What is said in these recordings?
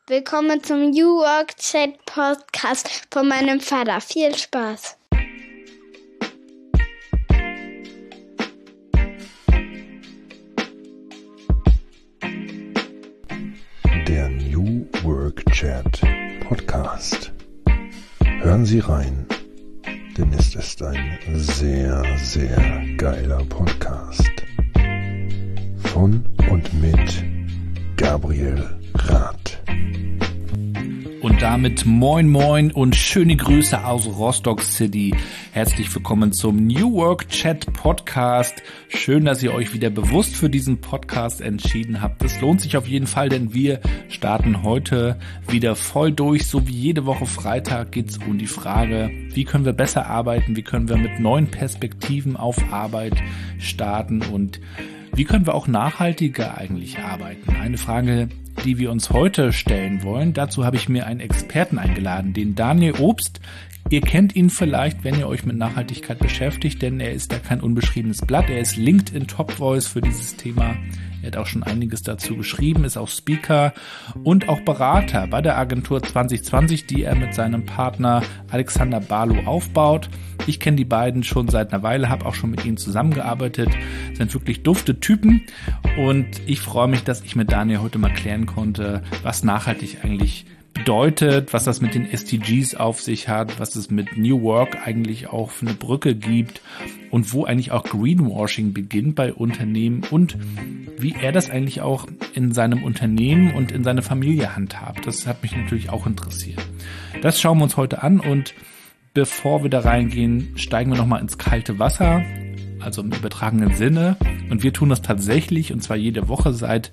Willkommen zum New Work Chat Podcast von meinem Vater. Viel Spaß! Der New Work Chat Podcast. Hören Sie rein, denn es ist ein sehr, sehr geiler Podcast. Von und mit Gabriel Rath. Und damit moin moin und schöne Grüße aus Rostock City. Herzlich willkommen zum New Work Chat Podcast. Schön, dass ihr euch wieder bewusst für diesen Podcast entschieden habt. Es lohnt sich auf jeden Fall, denn wir starten heute wieder voll durch. So wie jede Woche Freitag geht es um die Frage, wie können wir besser arbeiten, wie können wir mit neuen Perspektiven auf Arbeit starten und wie können wir auch nachhaltiger eigentlich arbeiten? Eine Frage, die wir uns heute stellen wollen. Dazu habe ich mir einen Experten eingeladen, den Daniel Obst. Ihr kennt ihn vielleicht, wenn ihr euch mit Nachhaltigkeit beschäftigt, denn er ist da kein unbeschriebenes Blatt. Er ist LinkedIn Top Voice für dieses Thema. Er hat auch schon einiges dazu geschrieben, ist auch Speaker und auch Berater bei der Agentur 2020, die er mit seinem Partner Alexander Barlow aufbaut. Ich kenne die beiden schon seit einer Weile, habe auch schon mit ihnen zusammengearbeitet, sind wirklich dufte Typen und ich freue mich, dass ich mit Daniel heute mal klären konnte, was nachhaltig eigentlich bedeutet, was das mit den SDGs auf sich hat, was es mit New Work eigentlich auch für eine Brücke gibt und wo eigentlich auch Greenwashing beginnt bei Unternehmen und wie er das eigentlich auch in seinem Unternehmen und in seiner Familie handhabt. Das hat mich natürlich auch interessiert. Das schauen wir uns heute an und bevor wir da reingehen, steigen wir nochmal ins kalte Wasser, also im übertragenen Sinne. Und wir tun das tatsächlich und zwar jede Woche seit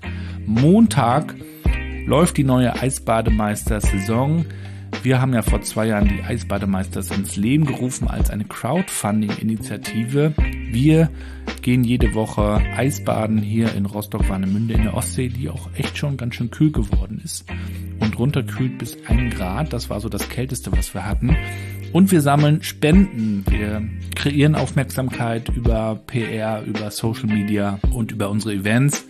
Montag läuft die neue Eisbademeister-Saison. Wir haben ja vor 2 Jahren die Eisbademeisters ins Leben gerufen als eine Crowdfunding-Initiative. Wir gehen jede Woche Eisbaden hier in Rostock-Warnemünde in der Ostsee, die auch echt schon ganz schön kühl geworden ist und runterkühlt bis 1 Grad. Das war so das Kälteste, was wir hatten. Und wir sammeln Spenden. Wir kreieren Aufmerksamkeit über PR, über Social Media und über unsere Events.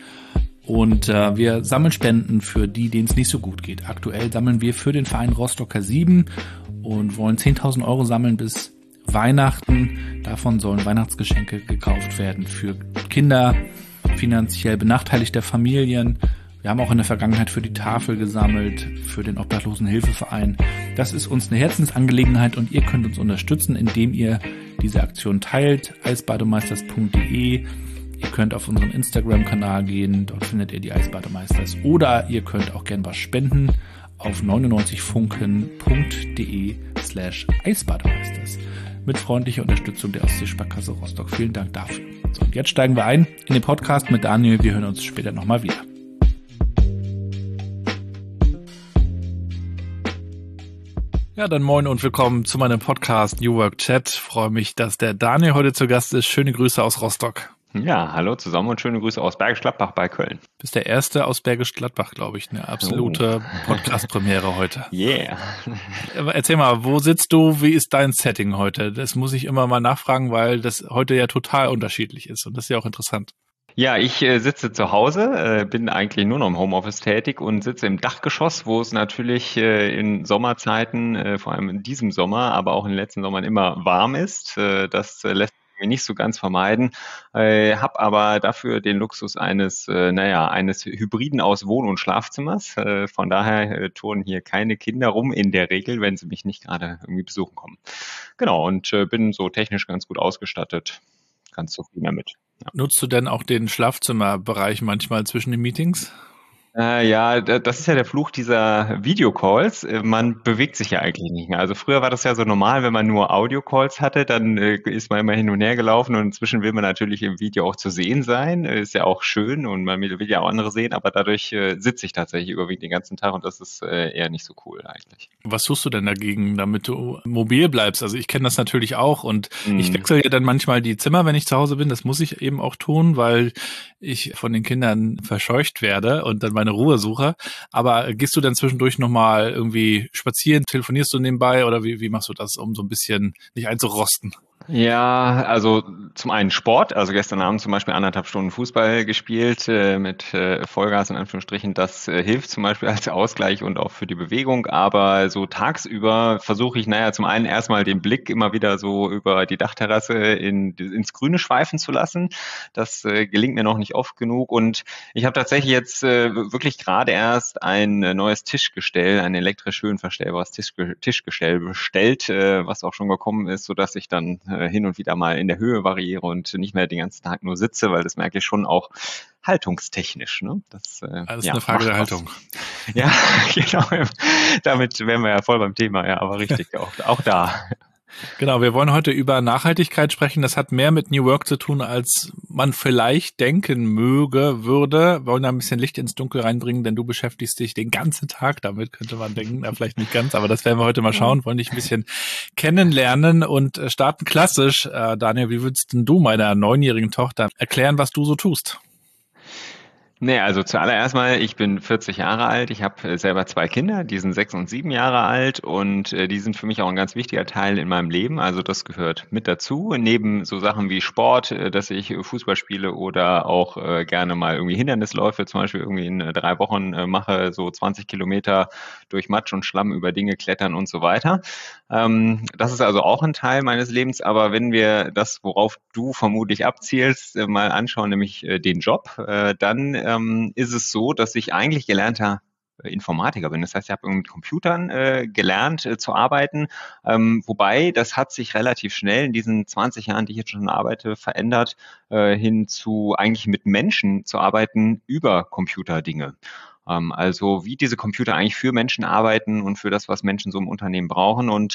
Und wir sammeln Spenden für die, denen es nicht so gut geht. Aktuell sammeln wir für den Verein Rostocker 7 und wollen 10.000 Euro sammeln bis Weihnachten. Davon sollen Weihnachtsgeschenke gekauft werden für Kinder, finanziell benachteiligter Familien. Wir haben auch in der Vergangenheit für die Tafel gesammelt, für den Obdachlosenhilfeverein. Das ist uns eine Herzensangelegenheit und ihr könnt uns unterstützen, indem ihr diese Aktion teilt. eisbademeisters.de. Ihr könnt auf unseren Instagram-Kanal gehen, dort findet ihr die Eisbademeisters. Oder ihr könnt auch gern was spenden auf 99funken.de/Eisbademeisters. Mit freundlicher Unterstützung der Ostseesparkasse Rostock. Vielen Dank dafür. So, und jetzt steigen wir ein in den Podcast mit Daniel. Wir hören uns später nochmal wieder. Ja, dann moin und willkommen zu meinem Podcast New Work Chat. Freue mich, dass der Daniel heute zu Gast ist. Schöne Grüße aus Rostock. Ja, hallo zusammen und schöne Grüße aus Bergisch Gladbach bei Köln. Bist der Erste aus Bergisch Gladbach, glaube ich. Eine absolute Podcast-Premiere heute. Yeah. Erzähl mal, wo sitzt du? Wie ist dein Setting heute? Das muss ich immer mal nachfragen, weil das heute ja total unterschiedlich ist und das ist ja auch interessant. Ja, ich sitze zu Hause, bin eigentlich nur noch im Homeoffice tätig und sitze im Dachgeschoss, wo es natürlich in Sommerzeiten, vor allem in diesem Sommer, aber auch in den letzten Sommern immer warm ist. Das lässt mich nicht so ganz vermeiden, habe aber dafür den Luxus eines Hybriden aus Wohn- und Schlafzimmers. Von daher turnen hier keine Kinder rum in der Regel, wenn sie mich nicht gerade irgendwie besuchen kommen. Genau, und bin so technisch ganz gut ausgestattet, ganz zufrieden damit. Ja. Nutzt du denn auch den Schlafzimmerbereich manchmal zwischen den Meetings? Ja, das ist ja der Fluch dieser Videocalls. Man bewegt sich ja eigentlich nicht mehr. Also früher war das ja so normal, wenn man nur Audio-Calls hatte, dann ist man immer hin und her gelaufen und inzwischen will man natürlich im Video auch zu sehen sein. Ist ja auch schön und man will ja auch andere sehen, aber dadurch sitze ich tatsächlich überwiegend den ganzen Tag und das ist eher nicht so cool eigentlich. Was tust du denn dagegen, damit du mobil bleibst? Also ich kenne das natürlich auch und ich wechsle ja dann manchmal die Zimmer, wenn ich zu Hause bin. Das muss ich eben auch tun, weil ich von den Kindern verscheucht werde und dann meine Ruhe suche. Aber gehst du dann zwischendurch nochmal irgendwie spazieren, telefonierst du nebenbei oder wie machst du das, um so ein bisschen nicht einzurosten? Ja, also zum einen Sport, also gestern Abend zum Beispiel 1,5 Stunden Fußball gespielt mit Vollgas in Anführungsstrichen. Das hilft zum Beispiel als Ausgleich und auch für die Bewegung. Aber so tagsüber versuche ich, zum einen erstmal den Blick immer wieder so über die Dachterrasse ins Grüne schweifen zu lassen. Das gelingt mir noch nicht oft genug. Und ich habe tatsächlich jetzt wirklich gerade erst ein neues Tischgestell, ein elektrisch höhenverstellbares Tischgestell bestellt, was auch schon gekommen ist, sodass ich dann hin und wieder mal in der Höhe variiere und nicht mehr den ganzen Tag nur sitze, weil das merke ich schon auch haltungstechnisch. Ne? Das ist eine Frage der Haltung. Ja, genau. Damit wären wir ja voll beim Thema, ja, aber richtig, auch da. Genau, wir wollen heute über Nachhaltigkeit sprechen. Das hat mehr mit New Work zu tun, als man vielleicht denken würde. Wir wollen da ein bisschen Licht ins Dunkel reinbringen, denn du beschäftigst dich den ganzen Tag damit, könnte man denken. Ja, vielleicht nicht ganz, aber das werden wir heute mal schauen. Wollen dich ein bisschen kennenlernen und starten klassisch. Daniel, wie würdest denn du meiner 9-jährigen Tochter erklären, was du so tust? Also zuallererst mal, ich bin 40 Jahre alt, ich habe selber 2 Kinder, die sind 6 und 7 Jahre alt und die sind für mich auch ein ganz wichtiger Teil in meinem Leben, also das gehört mit dazu, neben so Sachen wie Sport, dass ich Fußball spiele oder auch gerne mal irgendwie Hindernisläufe, zum Beispiel irgendwie in 3 Wochen mache, so 20 Kilometer durch Matsch und Schlamm über Dinge klettern und so weiter. Das ist also auch ein Teil meines Lebens, aber wenn wir das, worauf du vermutlich abzielst, mal anschauen, nämlich den Job, dann ist es so, dass ich eigentlich gelernter Informatiker bin. Das heißt, ich habe mit Computern gelernt zu arbeiten, wobei das hat sich relativ schnell in diesen 20 Jahren, die ich jetzt schon arbeite, verändert, hin zu eigentlich mit Menschen zu arbeiten über Computerdinge. Also wie diese Computer eigentlich für Menschen arbeiten und für das, was Menschen so im Unternehmen brauchen. Und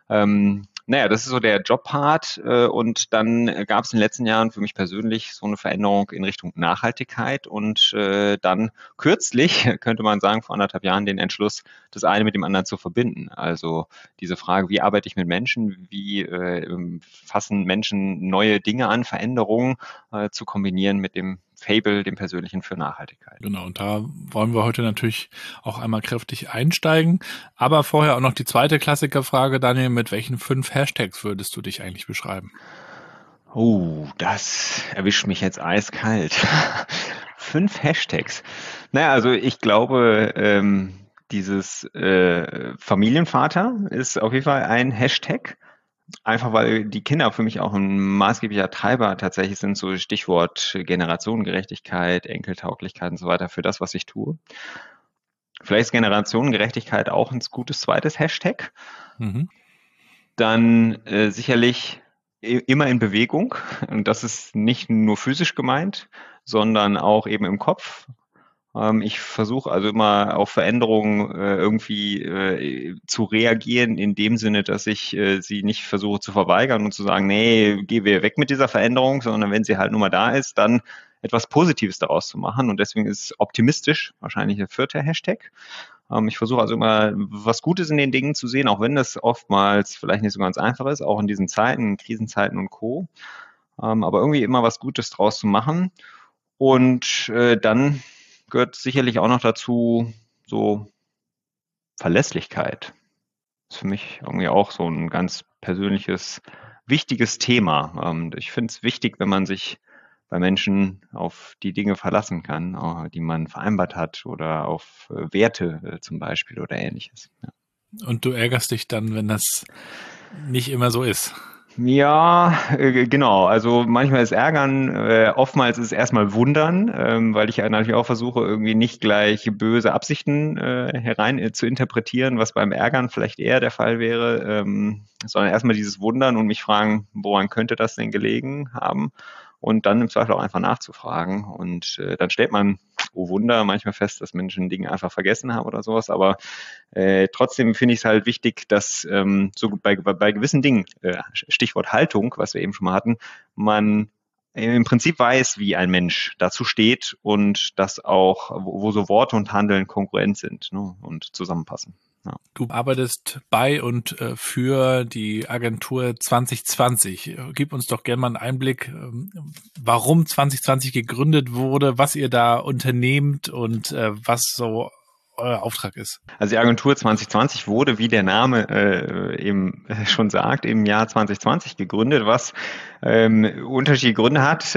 das ist so der Jobpart. Und dann gab es in den letzten Jahren für mich persönlich so eine Veränderung in Richtung Nachhaltigkeit und dann kürzlich, könnte man sagen, vor 1,5 Jahren den Entschluss, das eine mit dem anderen zu verbinden. Also diese Frage, wie arbeite ich mit Menschen, wie fassen Menschen neue Dinge an, Veränderungen zu kombinieren mit dem Fable, dem Persönlichen für Nachhaltigkeit. Genau, und da wollen wir heute natürlich auch einmal kräftig einsteigen. Aber vorher auch noch die zweite Klassikerfrage, Daniel, mit welchen 5 Hashtags würdest du dich eigentlich beschreiben? Oh, das erwischt mich jetzt eiskalt. 5 Hashtags. Also ich glaube, dieses Familienvater ist auf jeden Fall ein Hashtag. Einfach weil die Kinder für mich auch ein maßgeblicher Treiber tatsächlich sind, so Stichwort Generationengerechtigkeit, Enkeltauglichkeit und so weiter für das, was ich tue. Vielleicht ist Generationengerechtigkeit auch ein gutes zweites Hashtag. Mhm. Dann sicherlich immer in Bewegung. Und das ist nicht nur physisch gemeint, sondern auch eben im Kopf. Ich versuche also immer auf Veränderungen irgendwie zu reagieren, in dem Sinne, dass ich sie nicht versuche zu verweigern und zu sagen, nee, geh wir weg mit dieser Veränderung, sondern wenn sie halt nun mal da ist, dann etwas Positives daraus zu machen. Und deswegen ist optimistisch wahrscheinlich der 4. Hashtag. Ich versuche also immer was Gutes in den Dingen zu sehen, auch wenn das oftmals vielleicht nicht so ganz einfach ist, auch in diesen Zeiten, Krisenzeiten und Co. Aber irgendwie immer was Gutes draus zu machen. Und dann gehört sicherlich auch noch dazu so Verlässlichkeit. Das ist für mich irgendwie auch so ein ganz persönliches, wichtiges Thema. Ich finde es wichtig, wenn man sich bei Menschen auf die Dinge verlassen kann, die man vereinbart hat oder auf Werte zum Beispiel oder Ähnliches. Ja. Und du ärgerst dich dann, wenn das nicht immer so ist? Ja, genau. Also manchmal ist Ärgern, oftmals ist es erstmal Wundern, weil ich ja natürlich auch versuche, irgendwie nicht gleich böse Absichten herein zu interpretieren, was beim Ärgern vielleicht eher der Fall wäre, sondern erstmal dieses Wundern und mich fragen, woran könnte das denn gelegen haben? Und dann im Zweifel auch einfach nachzufragen. Und dann stellt man, oh Wunder, manchmal fest, dass Menschen Dinge einfach vergessen haben oder sowas. Aber trotzdem finde ich es halt wichtig, dass so bei gewissen Dingen, Stichwort Haltung, was wir eben schon mal hatten, man im Prinzip weiß, wie ein Mensch dazu steht und dass auch, wo so Worte und Handeln kongruent sind, ne, und zusammenpassen. Ja. Du arbeitest bei und für die Agentur 2020. Gib uns doch gerne mal einen Einblick, warum 2020 gegründet wurde, was ihr da unternehmt und was so euer Auftrag ist. Also die Agentur 2020 wurde, wie der Name eben schon sagt, im Jahr 2020 gegründet, was unterschiedliche Gründe hat.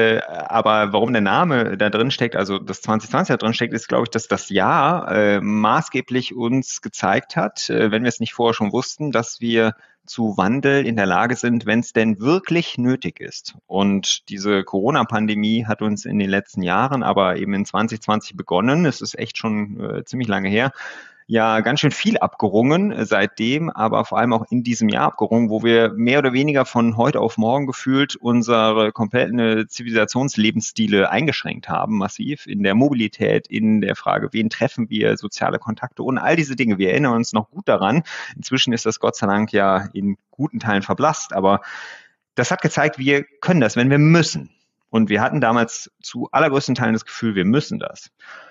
Aber warum der Name da drin steckt, also das 2020 da drin steckt, ist, glaube ich, dass das Jahr maßgeblich uns gezeigt hat, wenn wir es nicht vorher schon wussten, dass wir zu Wandel in der Lage sind, wenn es denn wirklich nötig ist. Und diese Corona-Pandemie hat uns in den letzten Jahren, aber eben in 2020 begonnen, es ist echt schon ziemlich lange her, ja ganz schön viel abgerungen seitdem, aber vor allem auch in diesem Jahr abgerungen, wo wir mehr oder weniger von heute auf morgen gefühlt unsere kompletten Zivilisationslebensstile eingeschränkt haben, massiv in der Mobilität, in der Frage, wen treffen wir, soziale Kontakte und all diese Dinge. Wir erinnern uns noch gut daran. Inzwischen ist das Gott sei Dank ja in guten Teilen verblasst, aber das hat gezeigt, wir können das, wenn wir müssen. Und wir hatten damals zu allergrößten Teilen das Gefühl, wir müssen das.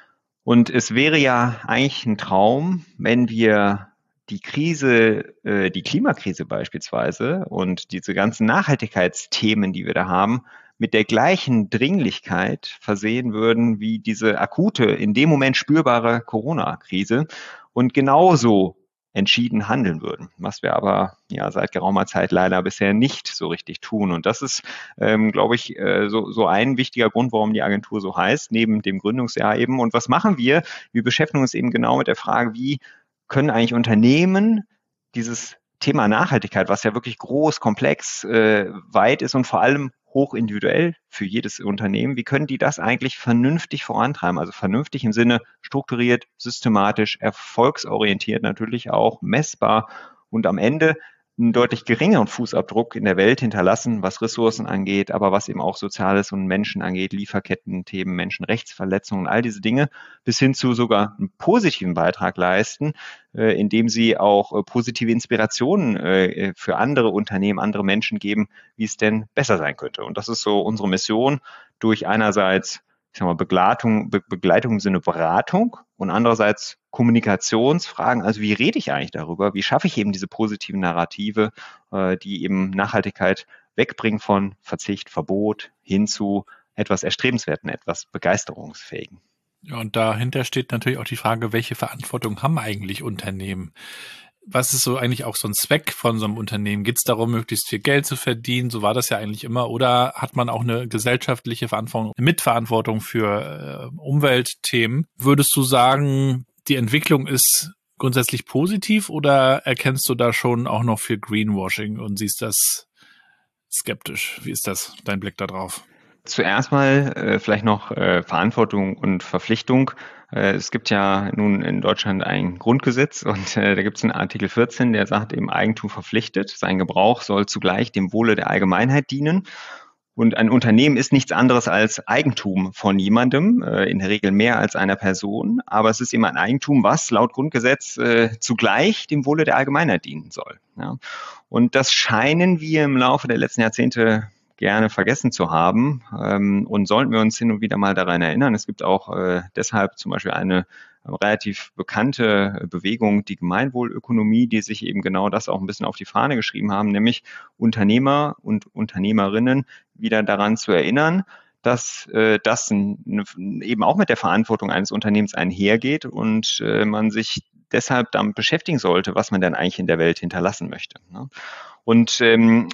Und es wäre ja eigentlich ein Traum, wenn wir die Krise, die Klimakrise beispielsweise und diese ganzen Nachhaltigkeitsthemen, die wir da haben, mit der gleichen Dringlichkeit versehen würden wie diese akute, in dem Moment spürbare Corona-Krise und genauso entschieden handeln würden, was wir aber ja seit geraumer Zeit leider bisher nicht so richtig tun. Und das ist, glaube ich, so ein wichtiger Grund, warum die Agentur so heißt, neben dem Gründungsjahr eben. Und was machen wir? Wir beschäftigen uns eben genau mit der Frage, wie können eigentlich Unternehmen dieses Thema Nachhaltigkeit, was ja wirklich groß, komplex, weit ist und vor allem hoch individuell für jedes Unternehmen, wie können die das eigentlich vernünftig vorantreiben? Also vernünftig im Sinne strukturiert, systematisch, erfolgsorientiert natürlich auch, messbar und am Ende einen deutlich geringeren Fußabdruck in der Welt hinterlassen, was Ressourcen angeht, aber was eben auch Soziales und Menschen angeht, Lieferketten-Themen, Menschenrechtsverletzungen, all diese Dinge, bis hin zu sogar einen positiven Beitrag leisten, indem sie auch positive Inspirationen für andere Unternehmen, andere Menschen geben, wie es denn besser sein könnte. Und das ist so unsere Mission, durch einerseits Begleitung im Sinne Beratung und andererseits Kommunikationsfragen, also wie rede ich eigentlich darüber, wie schaffe ich eben diese positiven Narrative, die eben Nachhaltigkeit wegbringen von Verzicht, Verbot hin zu etwas Erstrebenswerten, etwas Begeisterungsfähigen. Ja, und dahinter steht natürlich auch die Frage, welche Verantwortung haben eigentlich Unternehmen? Was ist so eigentlich auch so ein Zweck von so einem Unternehmen? Geht es darum, möglichst viel Geld zu verdienen? So war das ja eigentlich immer. Oder hat man auch eine gesellschaftliche Verantwortung, Mitverantwortung für Umweltthemen? Würdest du sagen, die Entwicklung ist grundsätzlich positiv oder erkennst du da schon auch noch viel Greenwashing und siehst das skeptisch? Wie ist das, dein Blick da drauf? Zuerst mal vielleicht noch Verantwortung und Verpflichtung. Es gibt ja nun in Deutschland ein Grundgesetz und da gibt es einen Artikel 14, der sagt eben Eigentum verpflichtet. Sein Gebrauch soll zugleich dem Wohle der Allgemeinheit dienen. Und ein Unternehmen ist nichts anderes als Eigentum von jemandem, in der Regel mehr als einer Person. Aber es ist eben ein Eigentum, was laut Grundgesetz zugleich dem Wohle der Allgemeinheit dienen soll. Ja. Und das scheinen wir im Laufe der letzten Jahrzehnte gerne vergessen zu haben und sollten wir uns hin und wieder mal daran erinnern. Es gibt auch deshalb zum Beispiel eine relativ bekannte Bewegung, die Gemeinwohlökonomie, die sich eben genau das auch ein bisschen auf die Fahne geschrieben haben, nämlich Unternehmer und Unternehmerinnen wieder daran zu erinnern, dass das eben auch mit der Verantwortung eines Unternehmens einhergeht und man sich deshalb damit beschäftigen sollte, was man denn eigentlich in der Welt hinterlassen möchte. Ne? Und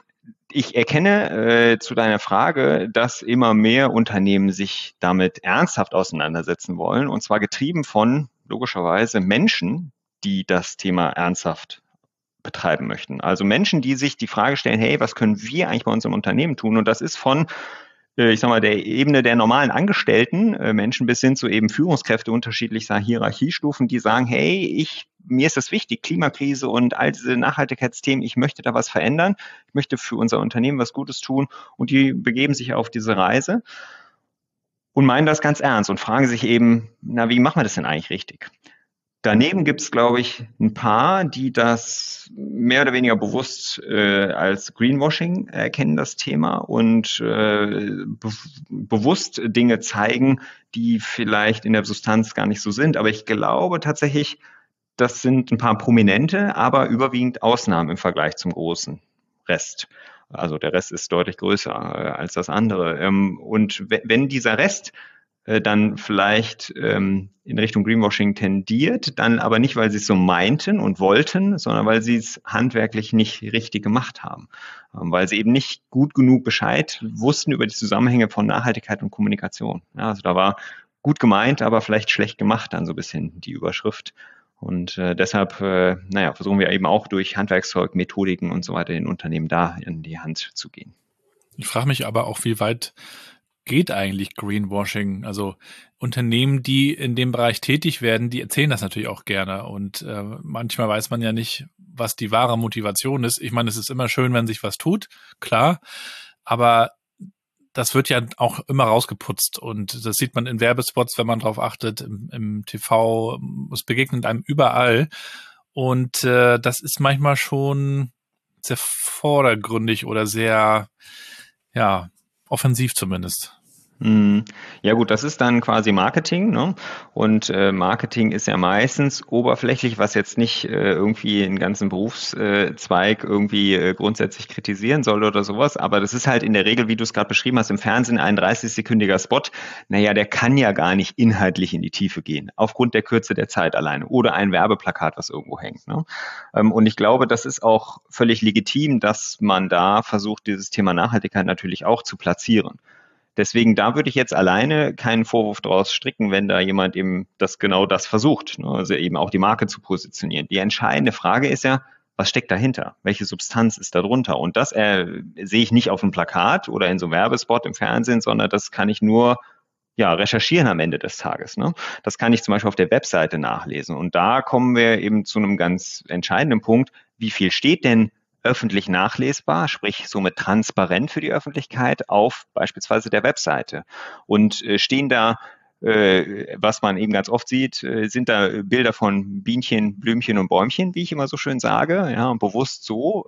ich erkenne zu deiner Frage, dass immer mehr Unternehmen sich damit ernsthaft auseinandersetzen wollen, und zwar getrieben von, logischerweise, Menschen, die das Thema ernsthaft betreiben möchten. Also Menschen, die sich die Frage stellen, hey, was können wir eigentlich bei unserem Unternehmen tun? Und das ist von der Ebene der normalen Angestellten, Menschen bis hin zu eben Führungskräfte unterschiedlicher Hierarchiestufen, die sagen, hey, mir ist das wichtig, Klimakrise und all diese Nachhaltigkeitsthemen, ich möchte da was verändern, ich möchte für unser Unternehmen was Gutes tun, und die begeben sich auf diese Reise und meinen das ganz ernst und fragen sich eben, wie machen wir das denn eigentlich richtig? Daneben gibt es, glaube ich, ein paar, die das mehr oder weniger bewusst als Greenwashing erkennen, das Thema, und bewusst Dinge zeigen, die vielleicht in der Substanz gar nicht so sind. Aber ich glaube tatsächlich, das sind ein paar Prominente, aber überwiegend Ausnahmen im Vergleich zum großen Rest. Also der Rest ist deutlich größer als das andere. Und wenn dieser Rest dann vielleicht in Richtung Greenwashing tendiert, dann aber nicht, weil sie es so meinten und wollten, sondern weil sie es handwerklich nicht richtig gemacht haben, weil sie eben nicht gut genug Bescheid wussten über die Zusammenhänge von Nachhaltigkeit und Kommunikation. Ja, also da war gut gemeint, aber vielleicht schlecht gemacht dann so ein bisschen die Überschrift. Und deshalb versuchen wir eben auch durch Handwerkszeug, Methodiken und so weiter den Unternehmen da in die Hand zu gehen. Ich frage mich aber auch, wie weit geht eigentlich Greenwashing? Also Unternehmen, die in dem Bereich tätig werden, die erzählen das natürlich auch gerne. Und manchmal weiß man ja nicht, was die wahre Motivation ist. Ich meine, es ist immer schön, wenn sich was tut, klar. Aber das wird ja auch immer rausgeputzt. Und das sieht man in Werbespots, wenn man drauf achtet, im TV. Es begegnet einem überall. Und das ist manchmal schon sehr vordergründig oder sehr, ja, offensiv zumindest. Ja gut, das ist dann quasi Marketing, ne? Und Marketing ist ja meistens oberflächlich, was jetzt nicht irgendwie einen ganzen Berufszweig irgendwie grundsätzlich kritisieren soll oder sowas, aber das ist halt in der Regel, wie du es gerade beschrieben hast, im Fernsehen ein 30-sekündiger Spot. Naja, der kann ja gar nicht inhaltlich in die Tiefe gehen, aufgrund der Kürze der Zeit alleine oder ein Werbeplakat, was irgendwo hängt, ne? Und ich glaube, das ist auch völlig legitim, dass man da versucht, dieses Thema Nachhaltigkeit natürlich auch zu platzieren. Deswegen, da würde ich jetzt alleine keinen Vorwurf draus stricken, wenn da jemand eben genau das versucht, ne? Also eben auch die Marke zu positionieren. Die entscheidende Frage ist ja, was steckt dahinter? Welche Substanz ist da drunter? Und das sehe ich nicht auf einem Plakat oder in so einem Werbespot im Fernsehen, sondern das kann ich nur recherchieren am Ende des Tages, ne? Das kann ich zum Beispiel auf der Webseite nachlesen. Und da kommen wir eben zu einem ganz entscheidenden Punkt. Wie viel steht denn öffentlich nachlesbar, sprich somit transparent für die Öffentlichkeit auf beispielsweise der Webseite? Und stehen da, was man eben ganz oft sieht, sind da Bilder von Bienchen, Blümchen und Bäumchen, wie ich immer so schön sage, ja, und bewusst so,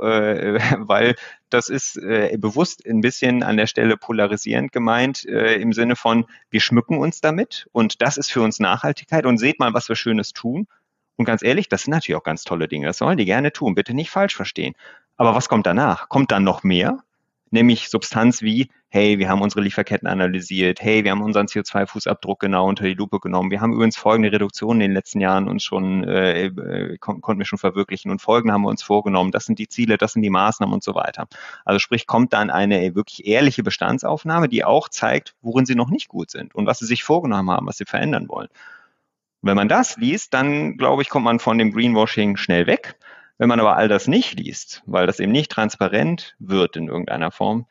weil das ist bewusst ein bisschen an der Stelle polarisierend gemeint, im Sinne von, wir schmücken uns damit und das ist für uns Nachhaltigkeit und seht mal, was wir Schönes tun. Und ganz ehrlich, das sind natürlich auch ganz tolle Dinge. Das sollen die gerne tun. Bitte nicht falsch verstehen. Aber was kommt danach? Kommt dann noch mehr? Nämlich Substanz wie, hey, wir haben unsere Lieferketten analysiert. Hey, wir haben unseren CO2-Fußabdruck genau unter die Lupe genommen. Wir haben übrigens folgende Reduktionen in den letzten Jahren uns schon, konnten wir schon verwirklichen und folgende haben wir uns vorgenommen. Das sind die Ziele, das sind die Maßnahmen und so weiter. Also sprich, kommt dann eine wirklich ehrliche Bestandsaufnahme, die auch zeigt, worin sie noch nicht gut sind und was sie sich vorgenommen haben, was sie verändern wollen. Wenn man das liest, dann, glaube ich, kommt man von dem Greenwashing schnell weg. Wenn man aber all das nicht liest, weil das eben nicht transparent wird in irgendeiner Form,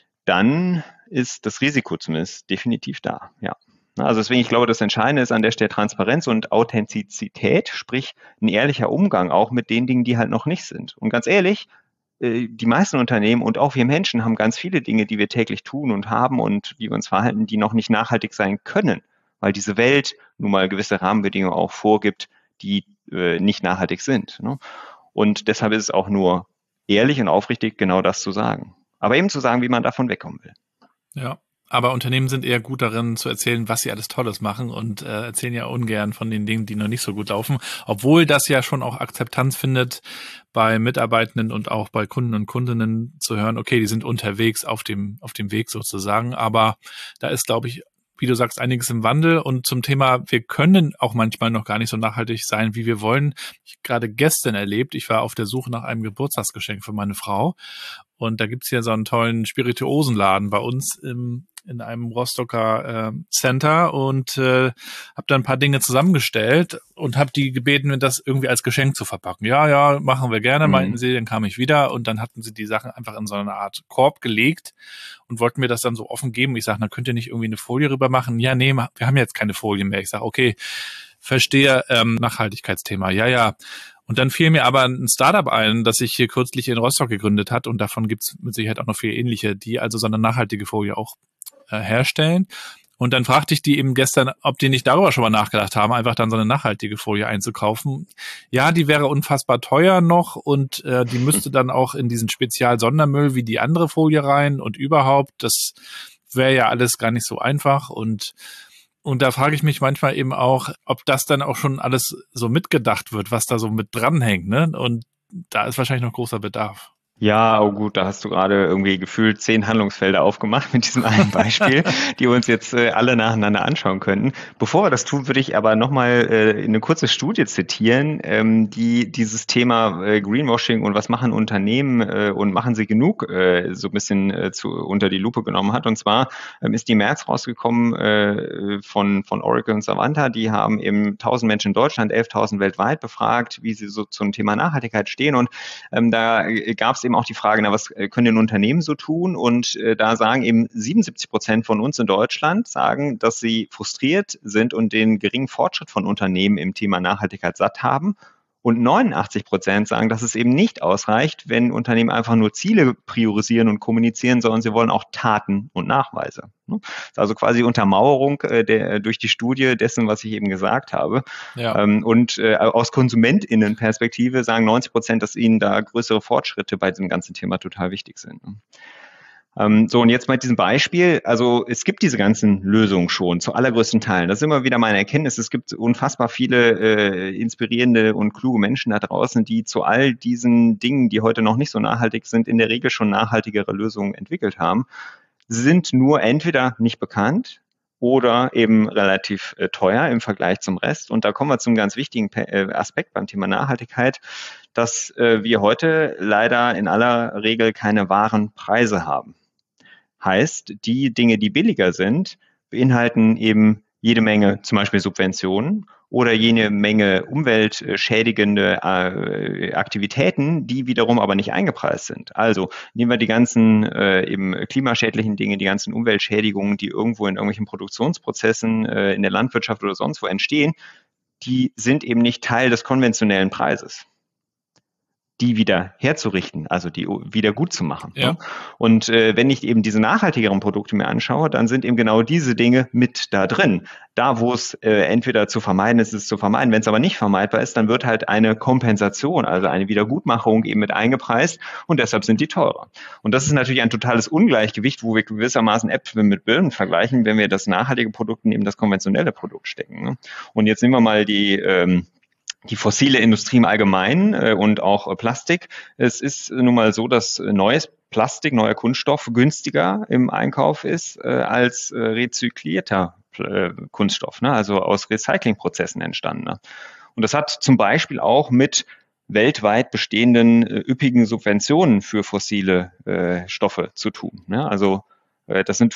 dann ist das Risiko zumindest definitiv da. Ja. Also deswegen, ich glaube, das Entscheidende ist an der Stelle Transparenz und Authentizität, sprich ein ehrlicher Umgang auch mit den Dingen, die halt noch nicht sind. Und ganz ehrlich, die meisten Unternehmen und auch wir Menschen haben ganz viele Dinge, die wir täglich tun und haben und wie wir uns verhalten, die noch nicht nachhaltig sein können, weil diese Welt nun mal gewisse Rahmenbedingungen auch vorgibt, die nicht nachhaltig sind, ne? Und deshalb ist es auch nur ehrlich und aufrichtig, genau das zu sagen. Aber eben zu sagen, wie man davon wegkommen will. Ja, aber Unternehmen sind eher gut darin zu erzählen, was sie alles Tolles machen und erzählen ja ungern von den Dingen, die noch nicht so gut laufen, obwohl das ja schon auch Akzeptanz findet bei Mitarbeitenden und auch bei Kunden und Kundinnen zu hören, okay, die sind unterwegs auf dem Weg sozusagen, aber da ist, glaube ich, wie du sagst, einiges im Wandel. Und zum Thema, wir können auch manchmal noch gar nicht so nachhaltig sein, wie wir wollen. Ich habe gerade gestern erlebt, ich war auf der Suche nach einem Geburtstagsgeschenk für meine Frau. Und da gibt's hier so einen tollen Spirituosenladen bei uns in einem Rostocker Center und habe da ein paar Dinge zusammengestellt und habe die gebeten, mir das irgendwie als Geschenk zu verpacken. Ja, machen wir gerne, meinten sie. Dann kam ich wieder und dann hatten sie die Sachen einfach in so eine Art Korb gelegt und wollten mir das dann so offen geben. Ich sage, na, könnt ihr nicht irgendwie eine Folie rüber machen? Ja, nee, wir haben jetzt keine Folie mehr. Ich sage, okay, verstehe, Nachhaltigkeitsthema. Ja. Und dann fiel mir aber ein Startup ein, das sich hier kürzlich in Rostock gegründet hat und davon gibt's mit Sicherheit auch noch viele ähnliche, die also so eine nachhaltige Folie auch herstellen. Und dann fragte ich die eben gestern, ob die nicht darüber schon mal nachgedacht haben, einfach dann so eine nachhaltige Folie einzukaufen. Ja, die wäre unfassbar teuer noch und die müsste dann auch in diesen Spezial-Sondermüll wie die andere Folie rein und überhaupt, das wäre ja alles gar nicht so einfach und da frage ich mich manchmal eben auch, ob das dann auch schon alles so mitgedacht wird, was da so mit dranhängt, ne? Und da ist wahrscheinlich noch großer Bedarf. Ja, oh gut, da hast du gerade irgendwie gefühlt 10 Handlungsfelder aufgemacht mit diesem einen Beispiel, die wir uns jetzt alle nacheinander anschauen könnten. Bevor wir das tun, würde ich aber nochmal eine kurze Studie zitieren, die dieses Thema Greenwashing und was machen Unternehmen und machen sie genug so ein bisschen unter die Lupe genommen hat. Und zwar ist die im März rausgekommen von Oracle und Savanta. Die haben eben 1.000 Menschen in Deutschland, 11.000 weltweit befragt, wie sie so zum Thema Nachhaltigkeit stehen. Und da gab es eben auch die Frage, na, was können denn Unternehmen so tun? Und da sagen eben 77% von uns in Deutschland, sagen, dass sie frustriert sind und den geringen Fortschritt von Unternehmen im Thema Nachhaltigkeit satt haben. Und 89% sagen, dass es eben nicht ausreicht, wenn Unternehmen einfach nur Ziele priorisieren und kommunizieren, sondern sie wollen auch Taten und Nachweise. Das ist also quasi Untermauerung durch die Studie dessen, was ich eben gesagt habe. Ja. Und aus KonsumentInnen-Perspektive sagen 90%, dass ihnen da größere Fortschritte bei diesem ganzen Thema total wichtig sind. So, und jetzt mal diesem Beispiel, also es gibt diese ganzen Lösungen schon zu allergrößten Teilen. Das ist immer wieder meine Erkenntnis. Es gibt unfassbar viele inspirierende und kluge Menschen da draußen, die zu all diesen Dingen, die heute noch nicht so nachhaltig sind, in der Regel schon nachhaltigere Lösungen entwickelt haben. Sie sind nur entweder nicht bekannt oder eben relativ teuer im Vergleich zum Rest. Und da kommen wir zum ganz wichtigen Aspekt beim Thema Nachhaltigkeit, dass wir heute leider in aller Regel keine wahren Preise haben. Heißt, die Dinge, die billiger sind, beinhalten eben jede Menge zum Beispiel Subventionen oder jede Menge umweltschädigende Aktivitäten, die wiederum aber nicht eingepreist sind. Also nehmen wir die ganzen eben klimaschädlichen Dinge, die ganzen Umweltschädigungen, die irgendwo in irgendwelchen Produktionsprozessen in der Landwirtschaft oder sonst wo entstehen, die sind eben nicht Teil des konventionellen Preises. Die wieder herzurichten, also die wieder gut zu machen. Ja. Ne? Und wenn ich eben diese nachhaltigeren Produkte mir anschaue, dann sind eben genau diese Dinge mit da drin. Da, wo es entweder zu vermeiden ist, ist es zu vermeiden. Wenn es aber nicht vermeidbar ist, dann wird halt eine Kompensation, also eine Wiedergutmachung eben mit eingepreist und deshalb sind die teurer. Und das ist natürlich ein totales Ungleichgewicht, wo wir gewissermaßen Äpfel mit Birnen vergleichen, wenn wir das nachhaltige Produkt neben das konventionelle Produkt stecken. Ne? Und jetzt nehmen wir mal die fossile Industrie im Allgemeinen und auch Plastik. Es ist nun mal so, dass neues Plastik, neuer Kunststoff günstiger im Einkauf ist als rezyklierter Kunststoff, ne? Also aus Recyclingprozessen entstandener. Und das hat zum Beispiel auch mit weltweit bestehenden üppigen Subventionen für fossile Stoffe zu tun. Ne? Also das sind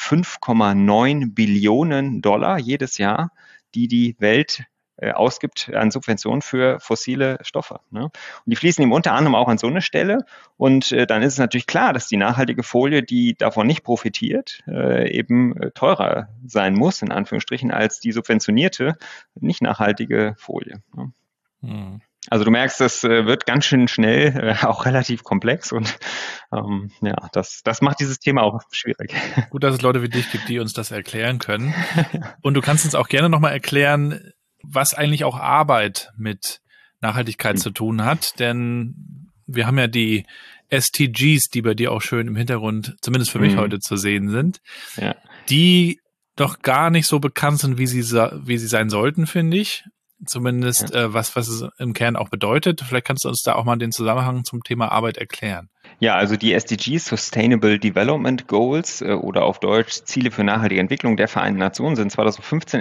5,9 Billionen Dollar jedes Jahr, die Welt ausgibt an Subventionen für fossile Stoffe. Ne? Und die fließen eben unter anderem auch an so eine Stelle. Und dann ist es natürlich klar, dass die nachhaltige Folie, die davon nicht profitiert, eben teurer sein muss, in Anführungsstrichen, als die subventionierte, nicht nachhaltige Folie. Ne? Hm. Also du merkst, das wird ganz schön schnell, auch relativ komplex und ja, das macht dieses Thema auch schwierig. Gut, dass es Leute wie dich gibt, die uns das erklären können. Und du kannst uns auch gerne nochmal erklären, was eigentlich auch Arbeit mit Nachhaltigkeit zu tun hat, denn wir haben ja die SDGs, die bei dir auch schön im Hintergrund, zumindest für mich heute zu sehen sind, ja, die doch gar nicht so bekannt sind, wie sie sein sollten, finde ich. Zumindest was es im Kern auch bedeutet. Vielleicht kannst du uns da auch mal den Zusammenhang zum Thema Arbeit erklären. Ja, also die SDGs, Sustainable Development Goals oder auf Deutsch Ziele für nachhaltige Entwicklung der Vereinten Nationen, sind 2015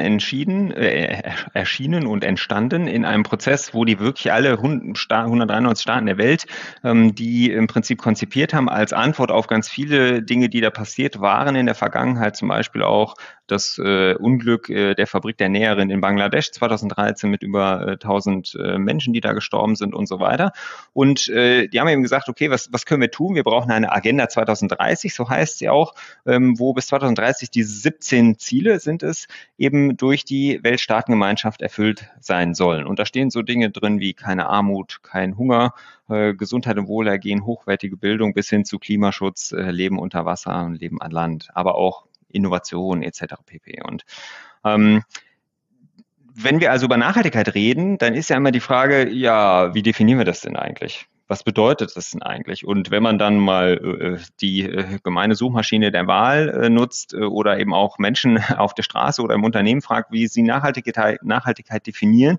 erschienen und entstanden in einem Prozess, wo die wirklich alle 193 Staaten der Welt, die im Prinzip konzipiert haben, als Antwort auf ganz viele Dinge, die da passiert waren in der Vergangenheit, zum Beispiel auch das Unglück der Fabrik der Näherin in Bangladesch 2013 mit über 1000 Menschen, die da gestorben sind und so weiter. Und die haben eben gesagt, okay, was können wir tun? Wir brauchen eine Agenda 2030, so heißt sie auch, wo bis 2030 diese 17 Ziele sind es, eben durch die Weltstaatengemeinschaft erfüllt sein sollen. Und da stehen so Dinge drin wie keine Armut, kein Hunger, Gesundheit und Wohlergehen, hochwertige Bildung bis hin zu Klimaschutz, Leben unter Wasser und Leben an Land, aber auch Innovation etc. pp. Und wenn wir also über Nachhaltigkeit reden, dann ist ja immer die Frage, ja, wie definieren wir das denn eigentlich? Was bedeutet das denn eigentlich? Und wenn man dann mal die gemeine Suchmaschine der Wahl nutzt oder eben auch Menschen auf der Straße oder im Unternehmen fragt, wie sie Nachhaltigkeit definieren,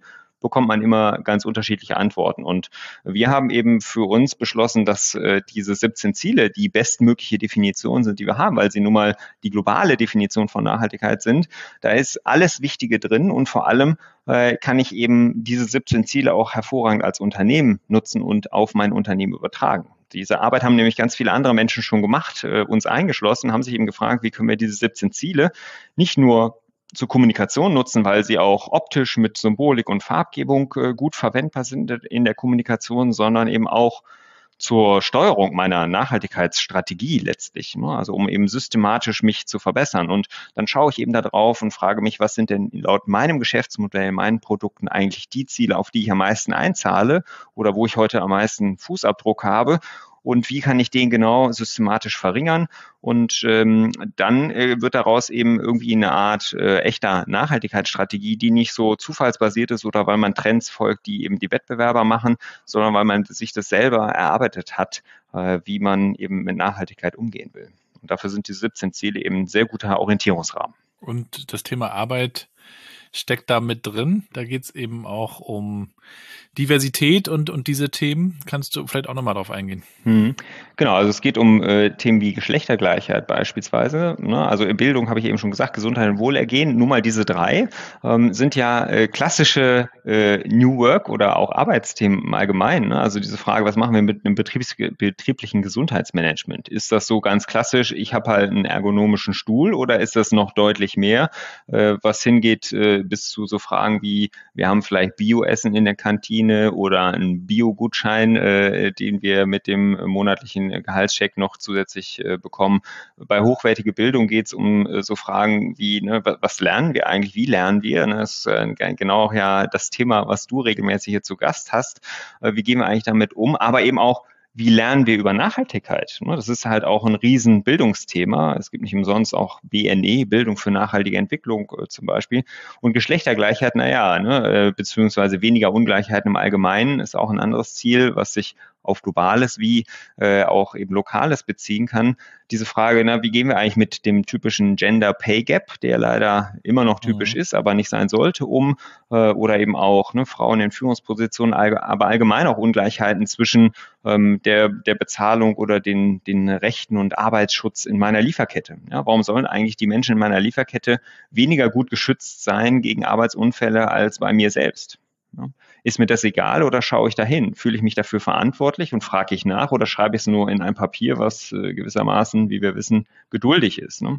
bekommt man immer ganz unterschiedliche Antworten. Und wir haben eben für uns beschlossen, dass diese 17 Ziele die bestmögliche Definition sind, die wir haben, weil sie nun mal die globale Definition von Nachhaltigkeit sind. Da ist alles Wichtige drin und vor allem kann ich eben diese 17 Ziele auch hervorragend als Unternehmen nutzen und auf mein Unternehmen übertragen. Diese Arbeit haben nämlich ganz viele andere Menschen schon gemacht, uns eingeschlossen, haben sich eben gefragt, wie können wir diese 17 Ziele nicht nur zur Kommunikation nutzen, weil sie auch optisch mit Symbolik und Farbgebung gut verwendbar sind in der Kommunikation, sondern eben auch zur Steuerung meiner Nachhaltigkeitsstrategie letztlich, ne? Also um eben systematisch mich zu verbessern. Und dann schaue ich eben da drauf und frage mich, was sind denn laut meinem Geschäftsmodell, meinen Produkten eigentlich die Ziele, auf die ich am meisten einzahle oder wo ich heute am meisten Fußabdruck habe und wie kann ich den genau systematisch verringern? Und dann wird daraus eben irgendwie eine Art echter Nachhaltigkeitsstrategie, die nicht so zufallsbasiert ist oder weil man Trends folgt, die eben die Wettbewerber machen, sondern weil man sich das selber erarbeitet hat, wie man eben mit Nachhaltigkeit umgehen will. Und dafür sind die 17 Ziele eben ein sehr guter Orientierungsrahmen. Und das Thema Arbeit steckt da mit drin. Da geht es eben auch um Diversität und diese Themen. Kannst du vielleicht auch nochmal drauf eingehen? Genau, also es geht um Themen wie Geschlechtergleichheit beispielsweise. Ne? Also in Bildung habe ich eben schon gesagt, Gesundheit und Wohlergehen. Nur mal diese 3 sind ja klassische New Work oder auch Arbeitsthemen im Allgemeinen. Ne? Also diese Frage, was machen wir mit einem betrieblichen Gesundheitsmanagement? Ist das so ganz klassisch, ich habe halt einen ergonomischen Stuhl oder ist das noch deutlich mehr, was hingeht bis zu so Fragen wie, wir haben vielleicht Bioessen in der Kantine oder einen Bio-Gutschein, den wir mit dem monatlichen Gehaltscheck noch zusätzlich bekommen. Bei hochwertiger Bildung geht es um so Fragen wie, ne, was lernen wir eigentlich, wie lernen wir? Ne? Das ist genau ja das Thema, was du regelmäßig hier zu Gast hast. Wie gehen wir eigentlich damit um? Aber eben auch, wie lernen wir über Nachhaltigkeit? Das ist halt auch ein riesen Bildungsthema. Es gibt nicht umsonst auch BNE, Bildung für nachhaltige Entwicklung zum Beispiel. Und Geschlechtergleichheit, beziehungsweise weniger Ungleichheiten im Allgemeinen ist auch ein anderes Ziel, was sich auf Globales wie auch eben Lokales beziehen kann. Diese Frage, wie gehen wir eigentlich mit dem typischen Gender Pay Gap, der leider immer noch typisch ist, aber nicht sein sollte, oder eben auch Frauen in Führungspositionen, aber allgemein auch Ungleichheiten zwischen der Bezahlung oder den Rechten und Arbeitsschutz in meiner Lieferkette. Ja, warum sollen eigentlich die Menschen in meiner Lieferkette weniger gut geschützt sein gegen Arbeitsunfälle als bei mir selbst? Ja. Ist mir das egal oder schaue ich dahin? Fühle ich mich dafür verantwortlich und frage ich nach oder schreibe ich es nur in ein Papier, was gewissermaßen, wie wir wissen, geduldig ist? Ne?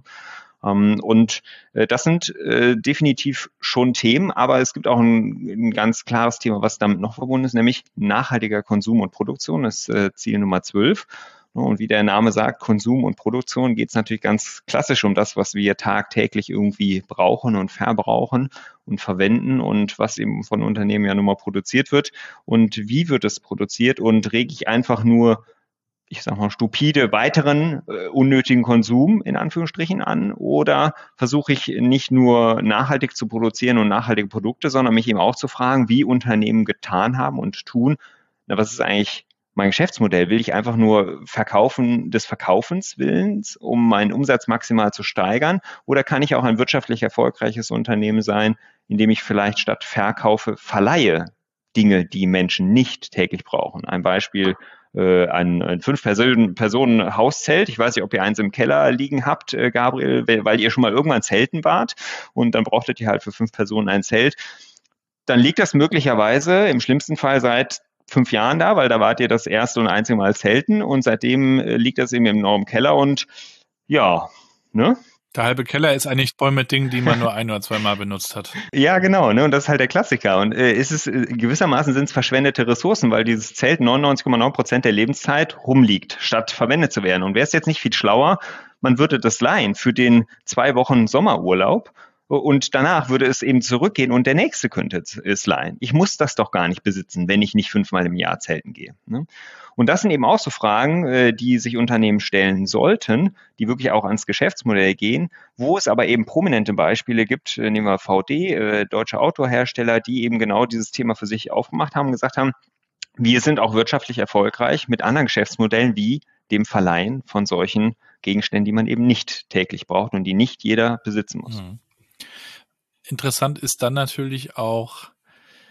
Und das sind definitiv schon Themen, aber es gibt auch ein ganz klares Thema, was damit noch verbunden ist, nämlich nachhaltiger Konsum und Produktion. Das ist Ziel Nummer 12. Und wie der Name sagt, Konsum und Produktion, geht es natürlich ganz klassisch um das, was wir tagtäglich irgendwie brauchen und verbrauchen und verwenden und was eben von Unternehmen ja nun mal produziert wird. Und wie wird es produziert? Und rege ich einfach nur, ich sag mal, stupide weiteren unnötigen Konsum in Anführungsstrichen an? Oder versuche ich nicht nur nachhaltig zu produzieren und nachhaltige Produkte, sondern mich eben auch zu fragen, wie Unternehmen getan haben und tun, was ist eigentlich mein Geschäftsmodell? Will ich einfach nur verkaufen des Verkaufens Willens, um meinen Umsatz maximal zu steigern? Oder kann ich auch ein wirtschaftlich erfolgreiches Unternehmen sein, indem ich vielleicht statt verkaufe, verleihe Dinge, die Menschen nicht täglich brauchen? Ein Beispiel, ein 5-Personen-Hauszelt. Ich weiß nicht, ob ihr eins im Keller liegen habt, Gabriel, weil ihr schon mal irgendwann zelten wart und dann brauchtet ihr halt für 5 Personen ein Zelt. Dann liegt das möglicherweise im schlimmsten Fall seit 5 Jahren da, weil da wart ihr das erste und einzige Mal zelten und seitdem liegt das eben im enormen Keller und ja, ne? Der halbe Keller ist eigentlich voll mit Dingen, die man nur 1 oder 2 Mal benutzt hat. Ja, genau, ne? Und das ist halt der Klassiker. Und gewissermaßen sind es verschwendete Ressourcen, weil dieses Zelt 99,9% der Lebenszeit rumliegt, statt verwendet zu werden. Und wäre es jetzt nicht viel schlauer, man würde das leihen für den 2 Wochen Sommerurlaub. Und danach würde es eben zurückgehen und der Nächste könnte es leihen. Ich muss das doch gar nicht besitzen, wenn ich nicht 5-mal im Jahr zelten gehe. Ne? Und das sind eben auch so Fragen, die sich Unternehmen stellen sollten, die wirklich auch ans Geschäftsmodell gehen, wo es aber eben prominente Beispiele gibt, nehmen wir VD, deutsche Autohersteller, die eben genau dieses Thema für sich aufgemacht haben und gesagt haben, wir sind auch wirtschaftlich erfolgreich mit anderen Geschäftsmodellen wie dem Verleihen von solchen Gegenständen, die man eben nicht täglich braucht und die nicht jeder besitzen muss. Interessant ist dann natürlich auch,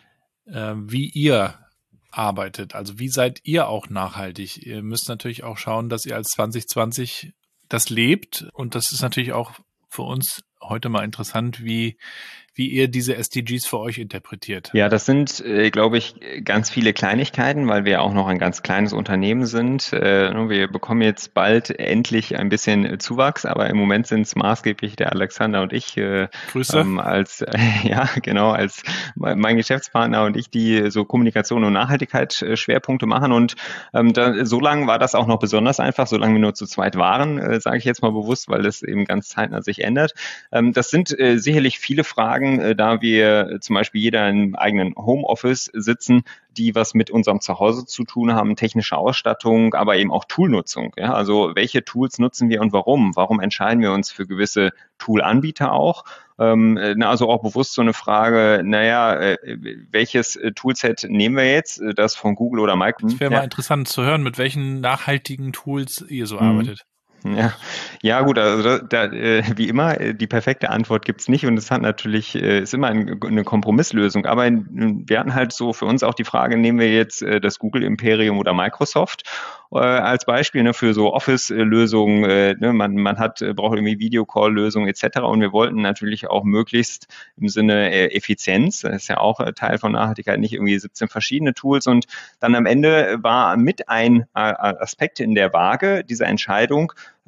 wie ihr arbeitet. Also wie seid ihr auch nachhaltig? Ihr müsst natürlich auch schauen, dass ihr als 2020 das lebt. Und das ist natürlich auch für uns heute mal interessant, wie ihr diese SDGs für euch interpretiert. Ja, das sind, glaube ich, ganz viele Kleinigkeiten, weil wir auch noch ein ganz kleines Unternehmen sind. Wir bekommen jetzt bald endlich ein bisschen Zuwachs, aber im Moment sind es maßgeblich der Alexander und ich Grüße. als mein Geschäftspartner und ich, die so Kommunikation und Nachhaltigkeit Schwerpunkte machen. Und so lange war das auch noch besonders einfach, solange wir nur zu zweit waren, sage ich jetzt mal bewusst, weil das eben ganz zeitnah sich ändert. Das sind sicherlich viele Fragen, da wir zum Beispiel jeder im eigenen Homeoffice sitzen, die was mit unserem Zuhause zu tun haben, technische Ausstattung, aber eben auch Toolnutzung. Ja? Also welche Tools nutzen wir und warum? Warum entscheiden wir uns für gewisse Toolanbieter auch? Also auch bewusst so eine Frage, welches Toolset nehmen wir jetzt? Das von Google oder Microsoft? Das wäre mal interessant zu hören, mit welchen nachhaltigen Tools ihr so arbeitet. Ja, gut, also wie immer, die perfekte Antwort gibt's nicht und es hat natürlich, ist immer eine Kompromisslösung, aber wir hatten halt so für uns auch die Frage, nehmen wir jetzt das Google-Imperium oder Microsoft als Beispiel für so Office-Lösungen, man braucht irgendwie Videocall-Lösungen etc. und wir wollten natürlich auch möglichst im Sinne Effizienz, das ist ja auch Teil von Nachhaltigkeit, nicht irgendwie 17 verschiedene Tools und dann am Ende war mit ein Aspekt in der Waage dieser Entscheidung,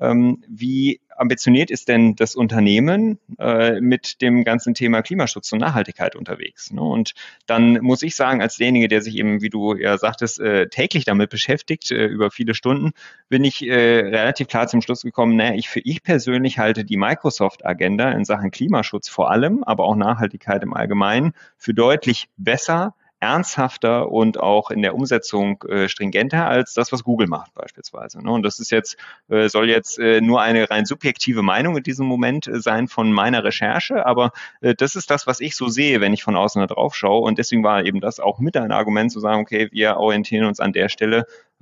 wie ambitioniert ist denn das Unternehmen mit dem ganzen Thema Klimaschutz und Nachhaltigkeit unterwegs? Ne? Und dann muss ich sagen, als derjenige, der sich eben, wie du ja sagtest, täglich damit beschäftigt, über viele Stunden, bin ich relativ klar zum Schluss gekommen, ich persönlich halte die Microsoft-Agenda in Sachen Klimaschutz vor allem, aber auch Nachhaltigkeit im Allgemeinen für deutlich besser, ernsthafter und auch in der Umsetzung stringenter als das, was Google macht beispielsweise. Und das ist jetzt, soll jetzt nur eine rein subjektive Meinung in diesem Moment sein von meiner Recherche, aber das ist das, was ich so sehe, wenn ich von außen da drauf schaue und deswegen war eben das auch mit ein Argument zu sagen, okay, wir orientieren uns an der Stelle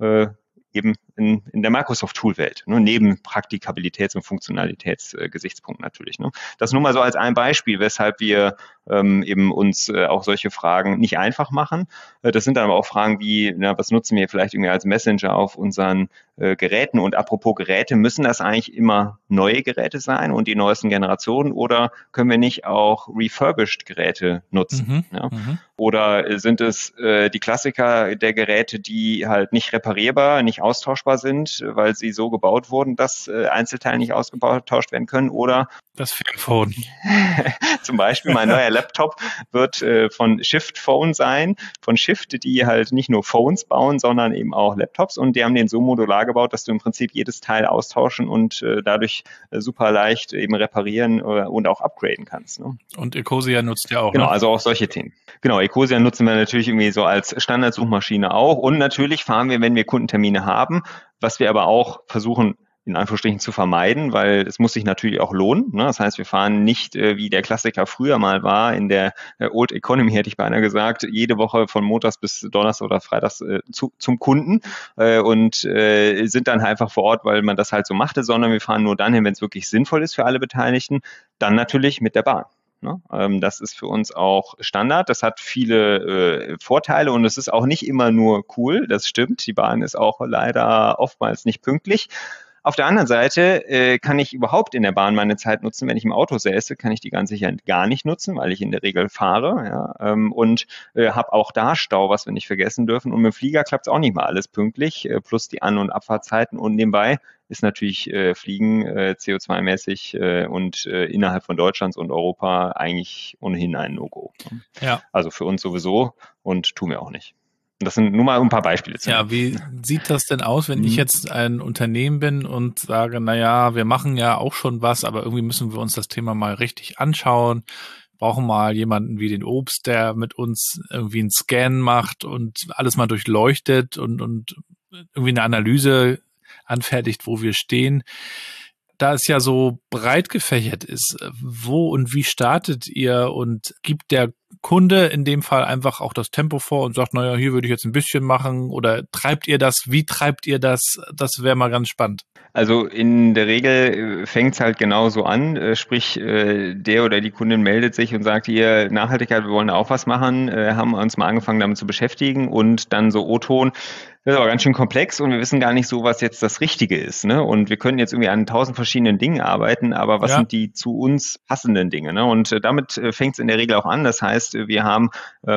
eben in der Microsoft-Tool-Welt, neben Praktikabilitäts- und Funktionalitätsgesichtspunkten natürlich. Das nur mal so als ein Beispiel, weshalb wir eben uns auch solche Fragen nicht einfach machen. Das sind dann aber auch Fragen wie, was nutzen wir vielleicht irgendwie als Messenger auf unseren Geräten? Und apropos Geräte, müssen das eigentlich immer neue Geräte sein und die neuesten Generationen oder können wir nicht auch refurbished Geräte nutzen? Oder sind es die Klassiker der Geräte, die halt nicht reparierbar, nicht austauschbar sind, weil sie so gebaut wurden, dass Einzelteile nicht ausgetauscht werden können? Oder das Fairphone. Zum Beispiel mein neuer Laptop wird von Shift Phone sein, von Shift, die halt nicht nur Phones bauen, sondern eben auch Laptops und die haben den so modular gebaut, dass du im Prinzip jedes Teil austauschen und dadurch super leicht eben reparieren und auch upgraden kannst. Ne? Und Ecosia nutzt ja auch. Genau, also auch solche Themen. Genau, Ecosia nutzen wir natürlich irgendwie so als Standardsuchmaschine auch und natürlich fahren wir, wenn wir Kundentermine haben, was wir aber auch versuchen, in Anführungsstrichen zu vermeiden, weil es muss sich natürlich auch lohnen. Ne? Das heißt, wir fahren nicht, wie der Klassiker früher mal war, in der Old Economy, hätte ich beinahe gesagt, jede Woche von Montags bis Donnerstags oder Freitags zum Kunden und sind dann einfach vor Ort, weil man das halt so machte, sondern wir fahren nur dann hin, wenn es wirklich sinnvoll ist für alle Beteiligten, dann natürlich mit der Bahn. Das ist für uns auch Standard. Das hat viele Vorteile und es ist auch nicht immer nur cool. Das stimmt. Die Bahn ist auch leider oftmals nicht pünktlich. Auf der anderen Seite kann ich überhaupt in der Bahn meine Zeit nutzen. Wenn ich im Auto säße, kann ich die ganz sicher gar nicht nutzen, weil ich in der Regel fahre und habe auch da Stau, was wir nicht vergessen dürfen. Und mit dem Flieger klappt es auch nicht mal alles pünktlich, plus die An- und Abfahrtzeiten. Und nebenbei ist natürlich Fliegen CO2-mäßig und innerhalb von Deutschlands und Europa eigentlich ohnehin ein No-Go. Ja. Also für uns sowieso und tun wir auch nicht. Das sind nur mal ein paar Beispiele. Ja, wie sieht das denn aus, wenn ich jetzt ein Unternehmen bin und sage, wir machen ja auch schon was, aber irgendwie müssen wir uns das Thema mal richtig anschauen, brauchen mal jemanden wie den Obst, der mit uns irgendwie einen Scan macht und alles mal durchleuchtet und irgendwie eine Analyse anfertigt, wo wir stehen. Da es ja so breit gefächert ist, wo und wie startet ihr und gibt der Kunde in dem Fall einfach auch das Tempo vor und sagt, naja, hier würde ich jetzt ein bisschen machen, oder treibt ihr das? Wie treibt ihr das? Das wäre mal ganz spannend. Also in der Regel fängt es halt genauso an, sprich der oder die Kundin meldet sich und sagt, hier Nachhaltigkeit, wir wollen da auch was machen, haben uns mal angefangen damit zu beschäftigen und dann so O-Ton, das ist aber ganz schön komplex und wir wissen gar nicht so, was jetzt das Richtige ist, ne? Und wir können jetzt irgendwie an 1000 verschiedenen Dingen arbeiten, aber was sind die zu uns passenden Dinge, ne? Und damit fängt es in der Regel auch an. Das heißt, wir haben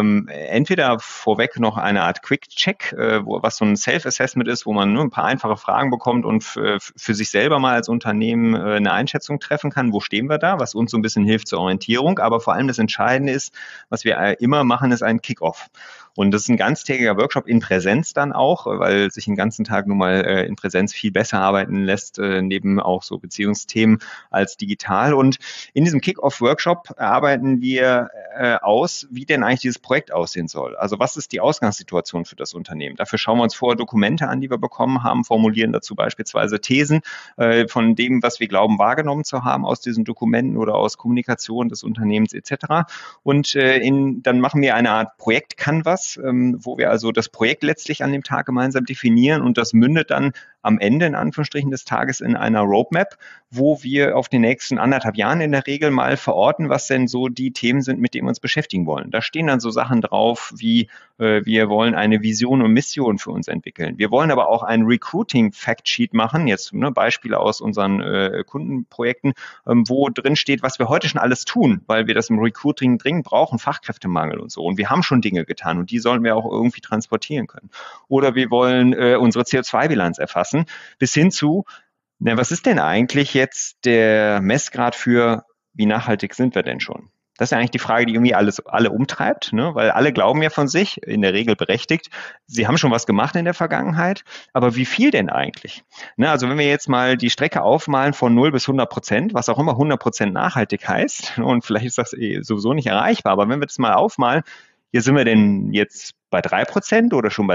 entweder vorweg noch eine Art Quick-Check, was so ein Self-Assessment ist, wo man nur ein paar einfache Fragen bekommt und für sich selber mal als Unternehmen eine Einschätzung treffen kann, wo stehen wir da, was uns so ein bisschen hilft zur Orientierung. Aber vor allem das Entscheidende ist, was wir immer machen, ist ein Kick-Off. Und das ist ein ganztägiger Workshop in Präsenz dann auch, weil sich den ganzen Tag nun mal in Präsenz viel besser arbeiten lässt, neben auch so Beziehungsthemen als digital. Und in diesem Kick-Off-Workshop arbeiten wir aus, wie denn eigentlich dieses Projekt aussehen soll. Also was ist die Ausgangssituation für das Unternehmen? Dafür schauen wir uns vorher Dokumente an, die wir bekommen haben, formulieren dazu beispielsweise Thesen von dem, was wir glauben wahrgenommen zu haben aus diesen Dokumenten oder aus Kommunikation des Unternehmens etc. Und dann machen wir eine Art Projekt-Canvas, wo wir also das Projekt letztlich an dem Tag gemeinsam definieren und das mündet dann am Ende in Anführungsstrichen des Tages in einer Roadmap, wo wir auf den nächsten 1,5 Jahren in der Regel mal verorten, was denn so die Themen sind, mit denen wir uns beschäftigen wollen. Da stehen dann so Sachen drauf wie wir wollen eine Vision und Mission für uns entwickeln. Wir wollen aber auch ein Recruiting-Factsheet machen, jetzt Beispiele aus unseren Kundenprojekten, wo drin steht, was wir heute schon alles tun, weil wir das im Recruiting dringend brauchen, Fachkräftemangel und so. Und wir haben schon Dinge getan und die sollen wir auch irgendwie transportieren können. Oder wir wollen unsere CO2-Bilanz erfassen, bis hin zu, was ist denn eigentlich jetzt der Messgrad für, wie nachhaltig sind wir denn schon? Das ist ja eigentlich die Frage, die irgendwie alle umtreibt, ne? Weil alle glauben ja von sich, in der Regel berechtigt, sie haben schon was gemacht in der Vergangenheit, aber wie viel denn eigentlich? Ne? Also wenn wir jetzt mal die Strecke aufmalen von 0 bis 100%, was auch immer 100% nachhaltig heißt, und vielleicht ist das sowieso nicht erreichbar, aber wenn wir das mal aufmalen, hier sind wir denn jetzt bei 3% oder schon bei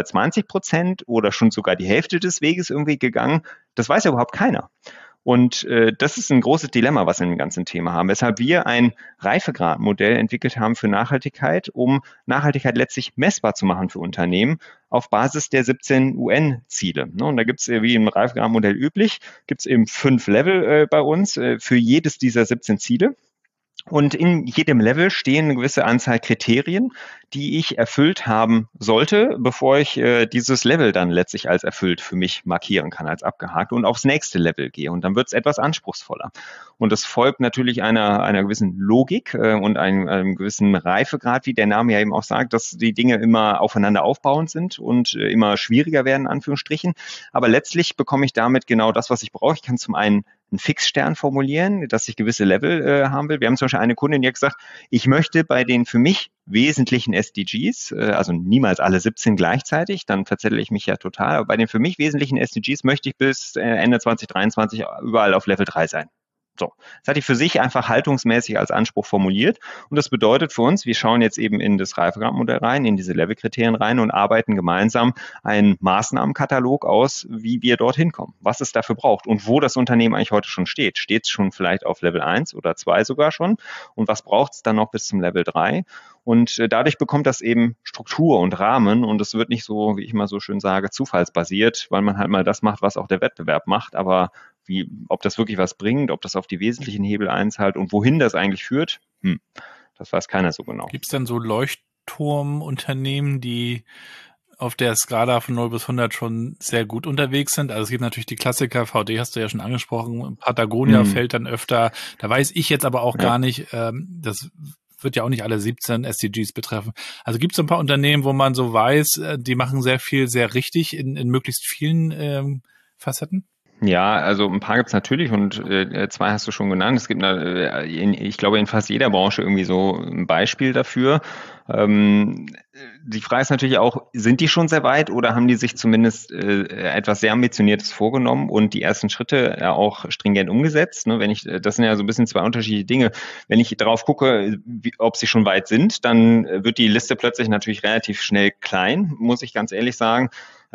20% oder schon sogar die Hälfte des Weges irgendwie gegangen? Das weiß ja überhaupt keiner. Und das ist ein großes Dilemma, was wir in dem ganzen Thema haben, weshalb wir ein Reifegradmodell entwickelt haben für Nachhaltigkeit, um Nachhaltigkeit letztlich messbar zu machen für Unternehmen auf Basis der 17 UN-Ziele. Und da gibt es, wie im Reifegradmodell üblich, gibt es eben 5 Level bei uns für jedes dieser 17 Ziele. Und in jedem Level stehen eine gewisse Anzahl Kriterien, die ich erfüllt haben sollte, bevor ich dieses Level dann letztlich als erfüllt für mich markieren kann, als abgehakt und aufs nächste Level gehe. Und dann wird es etwas anspruchsvoller. Und das folgt natürlich einer gewissen Logik und einem gewissen Reifegrad, wie der Name ja eben auch sagt, dass die Dinge immer aufeinander aufbauend sind und immer schwieriger werden, in Anführungsstrichen. Aber letztlich bekomme ich damit genau das, was ich brauche. Ich kann zum einen einen Fixstern formulieren, dass ich gewisse Level haben will. Wir haben zum Beispiel eine Kundin, die hat gesagt, ich möchte bei den für mich wesentlichen SDGs, also niemals alle 17 gleichzeitig, dann verzettel ich mich ja total, aber bei den für mich wesentlichen SDGs möchte ich bis Ende 2023 überall auf Level 3 sein. So, das hat die für sich einfach haltungsmäßig als Anspruch formuliert und das bedeutet für uns, wir schauen jetzt eben in das Reifegradmodell rein, in diese Levelkriterien rein und arbeiten gemeinsam einen Maßnahmenkatalog aus, wie wir dorthin kommen, was es dafür braucht und wo das Unternehmen eigentlich heute schon steht. Steht es schon vielleicht auf Level 1 oder 2 sogar schon und was braucht es dann noch bis zum Level 3? Und dadurch bekommt das eben Struktur und Rahmen und es wird nicht so, wie ich immer so schön sage, zufallsbasiert, weil man halt mal das macht, was auch der Wettbewerb macht, aber ob das wirklich was bringt, ob das auf die wesentlichen Hebel einzahlt und wohin das eigentlich führt, das weiß keiner so genau. Gibt es denn so Leuchtturmunternehmen, die auf der Skala von 0 bis 100 schon sehr gut unterwegs sind? Also es gibt natürlich die Klassiker, VD hast du ja schon angesprochen, Patagonia fällt dann öfter, da weiß ich jetzt aber auch gar nicht, das wird ja auch nicht alle 17 SDGs betreffen. Also gibt es ein paar Unternehmen, wo man so weiß, die machen sehr viel, sehr richtig in möglichst vielen Facetten? Ja, also ein paar gibt's natürlich und 2 hast du schon genannt. Es gibt, ich glaube, in fast jeder Branche irgendwie so ein Beispiel dafür. Die Frage ist natürlich auch, sind die schon sehr weit oder haben die sich zumindest etwas sehr Ambitioniertes vorgenommen und die ersten Schritte auch stringent umgesetzt? Ne, das sind ja so ein bisschen 2 unterschiedliche Dinge. Wenn ich darauf gucke, ob sie schon weit sind, dann wird die Liste plötzlich natürlich relativ schnell klein, muss ich ganz ehrlich sagen.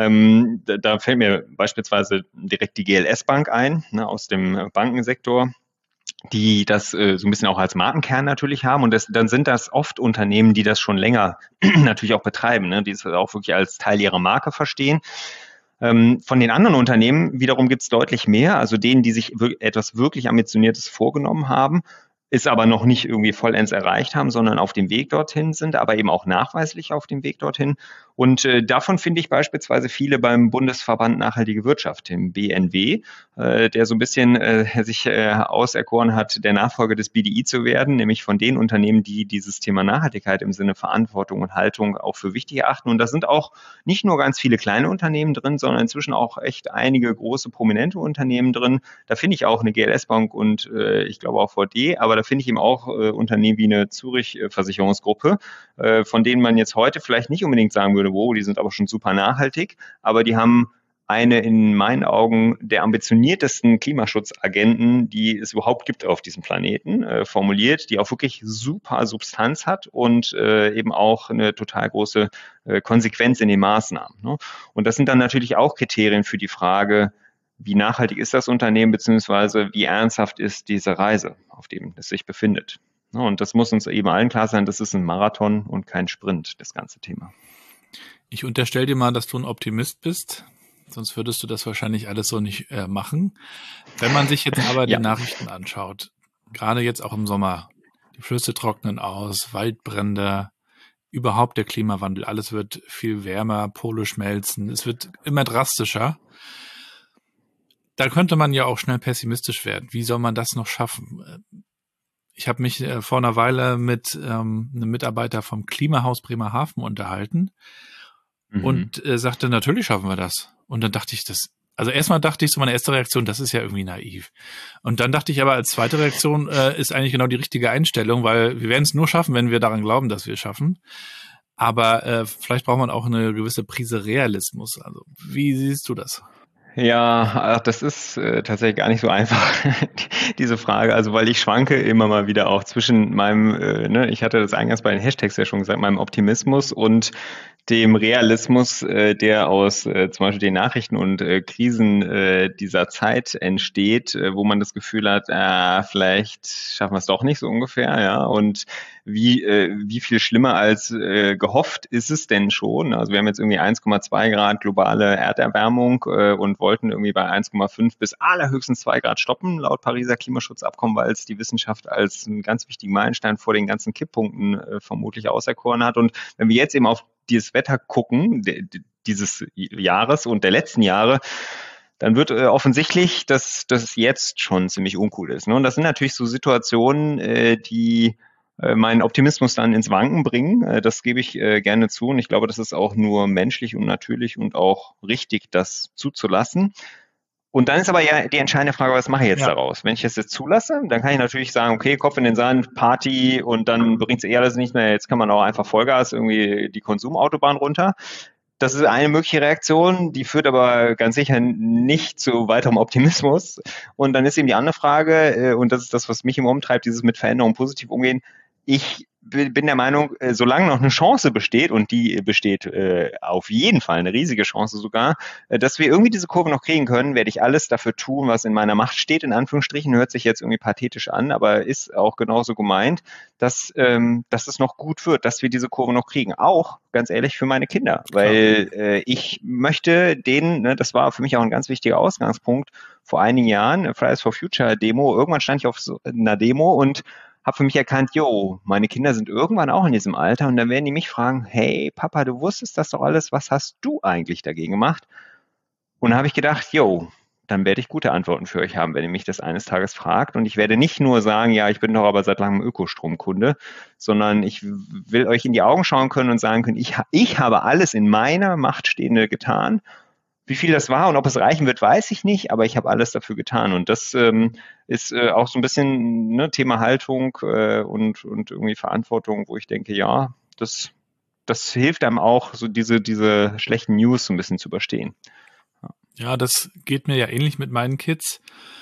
Da fällt mir beispielsweise direkt die GLS Bank ein, ne, aus dem Bankensektor. die das so ein bisschen auch als Markenkern natürlich haben. Und dann sind das oft Unternehmen, die das schon länger natürlich auch betreiben, ne? Die es auch wirklich als Teil ihrer Marke verstehen. Von den anderen Unternehmen wiederum gibt es deutlich mehr, also denen, die sich etwas wirklich Ambitioniertes vorgenommen haben, es aber noch nicht irgendwie vollends erreicht haben, sondern auf dem Weg dorthin sind, aber eben auch nachweislich auf dem Weg dorthin. Und davon finde ich beispielsweise viele beim Bundesverband Nachhaltige Wirtschaft, dem BNW, der so ein bisschen sich auserkoren hat, der Nachfolger des BDI zu werden, nämlich von den Unternehmen, die dieses Thema Nachhaltigkeit im Sinne Verantwortung und Haltung auch für wichtig erachten. Und da sind auch nicht nur ganz viele kleine Unternehmen drin, sondern inzwischen auch echt einige große, prominente Unternehmen drin. Da finde ich auch eine GLS-Bank und ich glaube auch VD, aber da finde ich eben auch Unternehmen wie eine Zürich-Versicherungsgruppe, von denen man jetzt heute vielleicht nicht unbedingt sagen würde, wow, die sind aber schon super nachhaltig, aber die haben eine in meinen Augen der ambitioniertesten Klimaschutzagenten, die es überhaupt gibt auf diesem Planeten, formuliert, die auch wirklich super Substanz hat und eben auch eine total große Konsequenz in den Maßnahmen. Ne? Und das sind dann natürlich auch Kriterien für die Frage, wie nachhaltig ist das Unternehmen, beziehungsweise wie ernsthaft ist diese Reise, auf dem es sich befindet. Ne? Und das muss uns eben allen klar sein, das ist ein Marathon und kein Sprint, das ganze Thema. Ich unterstelle dir mal, dass du ein Optimist bist. Sonst würdest du das wahrscheinlich alles so nicht machen. Wenn man sich jetzt aber die Nachrichten anschaut, gerade jetzt auch im Sommer, die Flüsse trocknen aus, Waldbrände, überhaupt der Klimawandel, alles wird viel wärmer, Pole schmelzen, es wird immer drastischer. Da könnte man ja auch schnell pessimistisch werden. Wie soll man das noch schaffen? Ich habe mich vor einer Weile mit einem Mitarbeiter vom Klimahaus Bremerhaven unterhalten und sagte, natürlich schaffen wir das. Und dann dachte ich, erstmal dachte ich so, meine erste Reaktion, das ist ja irgendwie naiv. Und dann dachte ich aber, als zweite Reaktion ist eigentlich genau die richtige Einstellung, weil wir werden es nur schaffen, wenn wir daran glauben, dass wir es schaffen. Aber vielleicht braucht man auch eine gewisse Prise Realismus. Also, wie siehst du das? Ja, das ist tatsächlich gar nicht so einfach, diese Frage. Also, weil ich schwanke immer mal wieder auch zwischen meinem, ich hatte das eingangs bei den Hashtags ja schon gesagt, meinem Optimismus und dem Realismus, der aus zum Beispiel den Nachrichten und Krisen dieser Zeit entsteht, wo man das Gefühl hat, vielleicht schaffen wir es doch nicht so ungefähr, ja. Und wie viel schlimmer als gehofft ist es denn schon? Also wir haben jetzt irgendwie 1,2 Grad globale Erderwärmung und wollten irgendwie bei 1,5 bis allerhöchstens 2 Grad stoppen, laut Pariser Klimaschutzabkommen, weil es die Wissenschaft als einen ganz wichtigen Meilenstein vor den ganzen Kipppunkten vermutlich auserkoren hat. Und wenn wir jetzt eben auf dieses Wetter gucken, dieses Jahres und der letzten Jahre, dann wird offensichtlich, dass das jetzt schon ziemlich uncool ist. Ne? Und das sind natürlich so Situationen, die meinen Optimismus dann ins Wanken bringen. Das gebe ich gerne zu. Und ich glaube, das ist auch nur menschlich und natürlich und auch richtig, das zuzulassen. Und dann ist aber ja die entscheidende Frage, was mache ich jetzt daraus? Wenn ich das jetzt zulasse, dann kann ich natürlich sagen, okay, Kopf in den Sand, Party und dann bringt es eher alles nicht mehr. Jetzt kann man auch einfach Vollgas irgendwie die Konsumautobahn runter. Das ist eine mögliche Reaktion, die führt aber ganz sicher nicht zu weiterem Optimismus. Und dann ist eben die andere Frage, und das ist das, was mich immer umtreibt, dieses mit Veränderungen positiv umgehen. Ich bin der Meinung, solange noch eine Chance besteht, und die besteht auf jeden Fall, eine riesige Chance sogar, dass wir irgendwie diese Kurve noch kriegen können, werde ich alles dafür tun, was in meiner Macht steht, in Anführungsstrichen, hört sich jetzt irgendwie pathetisch an, aber ist auch genauso gemeint, dass es noch gut wird, dass wir diese Kurve noch kriegen. Auch, ganz ehrlich, für meine Kinder, weil ich möchte denen, ne, das war für mich auch ein ganz wichtiger Ausgangspunkt, vor einigen Jahren, Fridays for Future Demo, irgendwann stand ich auf so einer Demo und habe für mich erkannt, meine Kinder sind irgendwann auch in diesem Alter und dann werden die mich fragen, hey Papa, du wusstest das doch alles, was hast du eigentlich dagegen gemacht? Und dann habe ich gedacht, dann werde ich gute Antworten für euch haben, wenn ihr mich das eines Tages fragt. Und ich werde nicht nur sagen, ja, ich bin doch aber seit langem Ökostromkunde, sondern ich will euch in die Augen schauen können und sagen können, ich habe alles in meiner Macht Stehende getan. Wie viel das war und ob es reichen wird, weiß ich nicht, aber ich habe alles dafür getan. Und das ist auch so ein bisschen Thema Haltung und irgendwie Verantwortung, wo ich denke, ja, das hilft einem auch, so diese schlechten News so ein bisschen zu überstehen. Ja, das geht mir ja ähnlich mit meinen Kids.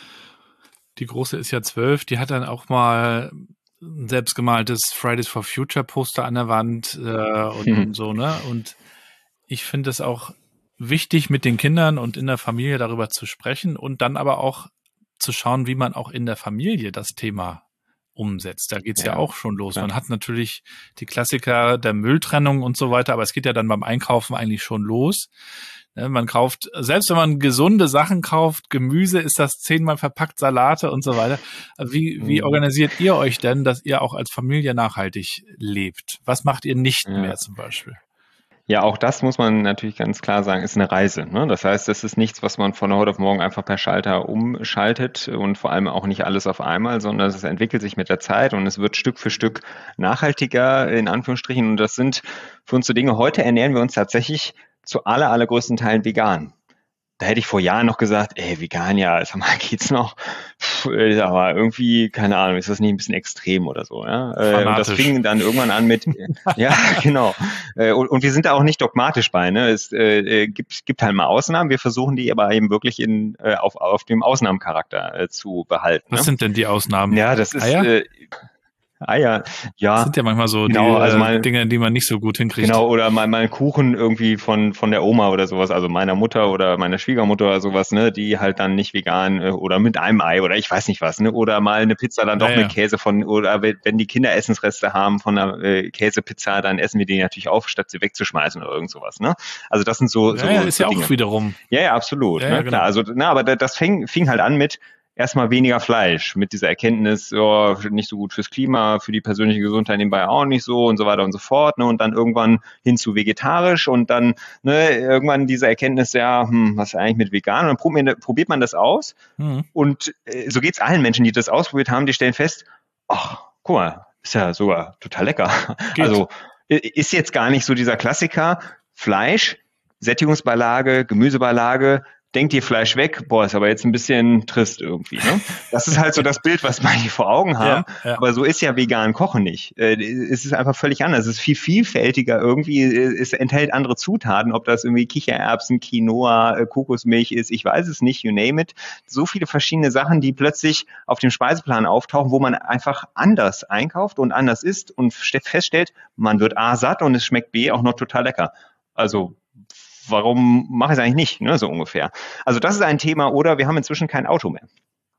Die Große ist ja 12, die hat dann auch mal ein selbstgemaltes Fridays for Future Poster an der Wand und so, ne? Und ich finde es auch wichtig, mit den Kindern und in der Familie darüber zu sprechen und dann aber auch zu schauen, wie man auch in der Familie das Thema umsetzt. Da geht's ja auch schon los. Man hat natürlich die Klassiker der Mülltrennung und so weiter, aber es geht ja dann beim Einkaufen eigentlich schon los. Man kauft, selbst wenn man gesunde Sachen kauft, Gemüse, ist das 10-mal verpackt, Salate und so weiter. Wie organisiert ihr euch denn, dass ihr auch als Familie nachhaltig lebt? Was macht ihr nicht mehr zum Beispiel? Ja, auch das muss man natürlich ganz klar sagen, ist eine Reise. Ne? Das heißt, das ist nichts, was man von heute auf morgen einfach per Schalter umschaltet und vor allem auch nicht alles auf einmal, sondern es entwickelt sich mit der Zeit und es wird Stück für Stück nachhaltiger, in Anführungsstrichen. Und das sind für uns so Dinge. Heute ernähren wir uns tatsächlich zu allergrößten Teilen vegan. Da hätte ich vor Jahren noch gesagt, vegan, ja, sag mal, geht's noch? Aber irgendwie, keine Ahnung, ist das nicht ein bisschen extrem oder so, ja? Und das fing dann irgendwann an mit, ja, genau. Und wir sind da auch nicht dogmatisch bei, ne? Es gibt halt mal Ausnahmen, wir versuchen die aber eben wirklich auf dem Ausnahmencharakter zu behalten. Was sind denn die Ausnahmen? Ja, das ist, Eier, ja. Das sind ja manchmal so Dinge, die man nicht so gut hinkriegt. Genau, oder mal einen Kuchen irgendwie von der Oma oder sowas, also meiner Mutter oder meiner Schwiegermutter oder sowas, ne, die halt dann nicht vegan oder mit einem Ei oder ich weiß nicht was, ne, oder mal eine Pizza dann doch mit Käse oder wenn die Kinder Essensreste haben von einer Käsepizza, dann essen wir die natürlich auf, statt sie wegzuschmeißen oder irgend sowas, ne. Also das sind so ist so ja Dinge. Auch wiederum. Ja, absolut, ne, genau. Klar. Also, aber das fing halt an mit erstmal weniger Fleisch, mit dieser Erkenntnis, nicht so gut fürs Klima, für die persönliche Gesundheit nebenbei auch nicht so und so weiter und so fort, ne, und dann irgendwann hin zu vegetarisch und dann, ne, irgendwann diese Erkenntnis, was ist eigentlich mit vegan? Und dann probiert man das aus und so geht's allen Menschen, die das ausprobiert haben, die stellen fest, ach, guck mal, ist ja sogar total lecker. Geht. Also ist jetzt gar nicht so dieser Klassiker, Fleisch, Sättigungsbeilage, Gemüsebeilage, denkt ihr Fleisch weg, ist aber jetzt ein bisschen trist irgendwie. Ne? Das ist halt so das Bild, was manche vor Augen haben. Ja. Aber so ist ja vegan Kochen nicht. Es ist einfach völlig anders. Es ist viel vielfältiger irgendwie. Es enthält andere Zutaten, ob das irgendwie Kichererbsen, Quinoa, Kokosmilch ist, ich weiß es nicht, you name it. So viele verschiedene Sachen, die plötzlich auf dem Speiseplan auftauchen, wo man einfach anders einkauft und anders isst und feststellt, man wird A satt und es schmeckt B auch noch total lecker. Also warum mache ich es eigentlich nicht, ne, so ungefähr. Also das ist ein Thema, oder wir haben inzwischen kein Auto mehr.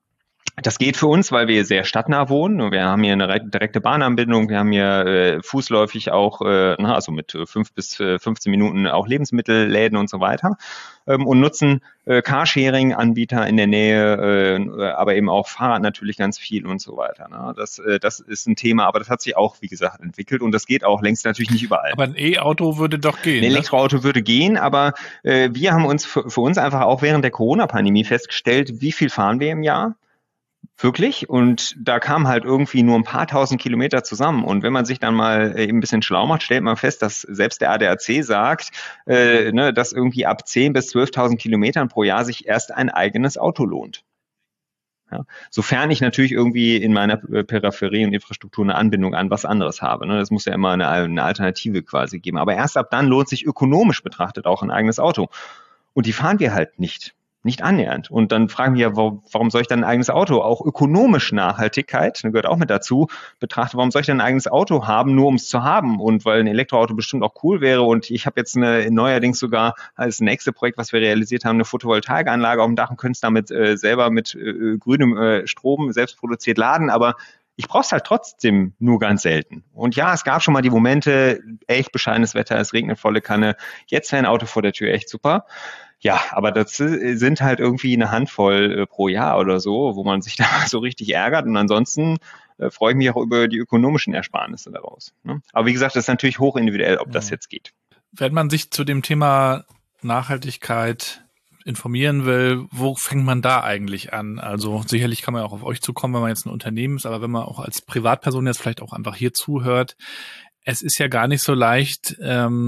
Das geht für uns, weil wir sehr stadtnah wohnen. Wir haben hier eine direkte Bahnanbindung. Wir haben hier fußläufig auch, also mit 5 bis 15 Minuten auch Lebensmittelläden und so weiter. Und nutzen Carsharing-Anbieter in der Nähe, aber eben auch Fahrrad natürlich ganz viel und so weiter. Ne? Das ist ein Thema, aber das hat sich auch, wie gesagt, entwickelt und das geht auch längst natürlich nicht überall. Aber ein E-Auto würde doch gehen. Ein Elektroauto würde gehen, aber wir haben uns für uns einfach auch während der Corona-Pandemie festgestellt, wie viel fahren wir im Jahr? Wirklich? Und da kamen halt irgendwie nur ein paar tausend Kilometer zusammen. Und wenn man sich dann mal eben ein bisschen schlau macht, stellt man fest, dass selbst der ADAC sagt, dass irgendwie ab 10.000 bis 12.000 Kilometern pro Jahr sich erst ein eigenes Auto lohnt. Ja? Sofern ich natürlich irgendwie in meiner Peripherie und Infrastruktur eine Anbindung an was anderes habe. Ne? Das muss ja immer eine Alternative quasi geben. Aber erst ab dann lohnt sich ökonomisch betrachtet auch ein eigenes Auto. Und die fahren wir halt nicht annähernd. Und dann fragen wir, warum soll ich dann ein eigenes Auto? Auch ökonomisch Nachhaltigkeit, gehört auch mit dazu, betrachtet, warum soll ich dann ein eigenes Auto haben, nur um es zu haben? Und weil ein Elektroauto bestimmt auch cool wäre. Und ich habe jetzt neuerdings sogar als nächste Projekt, was wir realisiert haben, eine Photovoltaikanlage auf dem Dach und können es damit selber mit grünem Strom selbst produziert laden. Aber ich brauche es halt trotzdem nur ganz selten. Und ja, es gab schon mal die Momente, echt bescheidenes Wetter, es regnet volle Kanne. Jetzt wäre ein Auto vor der Tür echt super. Ja, aber das sind halt irgendwie eine Handvoll pro Jahr oder so, wo man sich da so richtig ärgert. Und ansonsten freue ich mich auch über die ökonomischen Ersparnisse daraus. Ne? Aber wie gesagt, das ist natürlich hochindividuell, ob das jetzt geht. Wenn man sich zu dem Thema Nachhaltigkeit informieren will, wo fängt man da eigentlich an? Also sicherlich kann man auch auf euch zukommen, wenn man jetzt ein Unternehmen ist, aber wenn man auch als Privatperson jetzt vielleicht auch einfach hier zuhört, es ist ja gar nicht so leicht,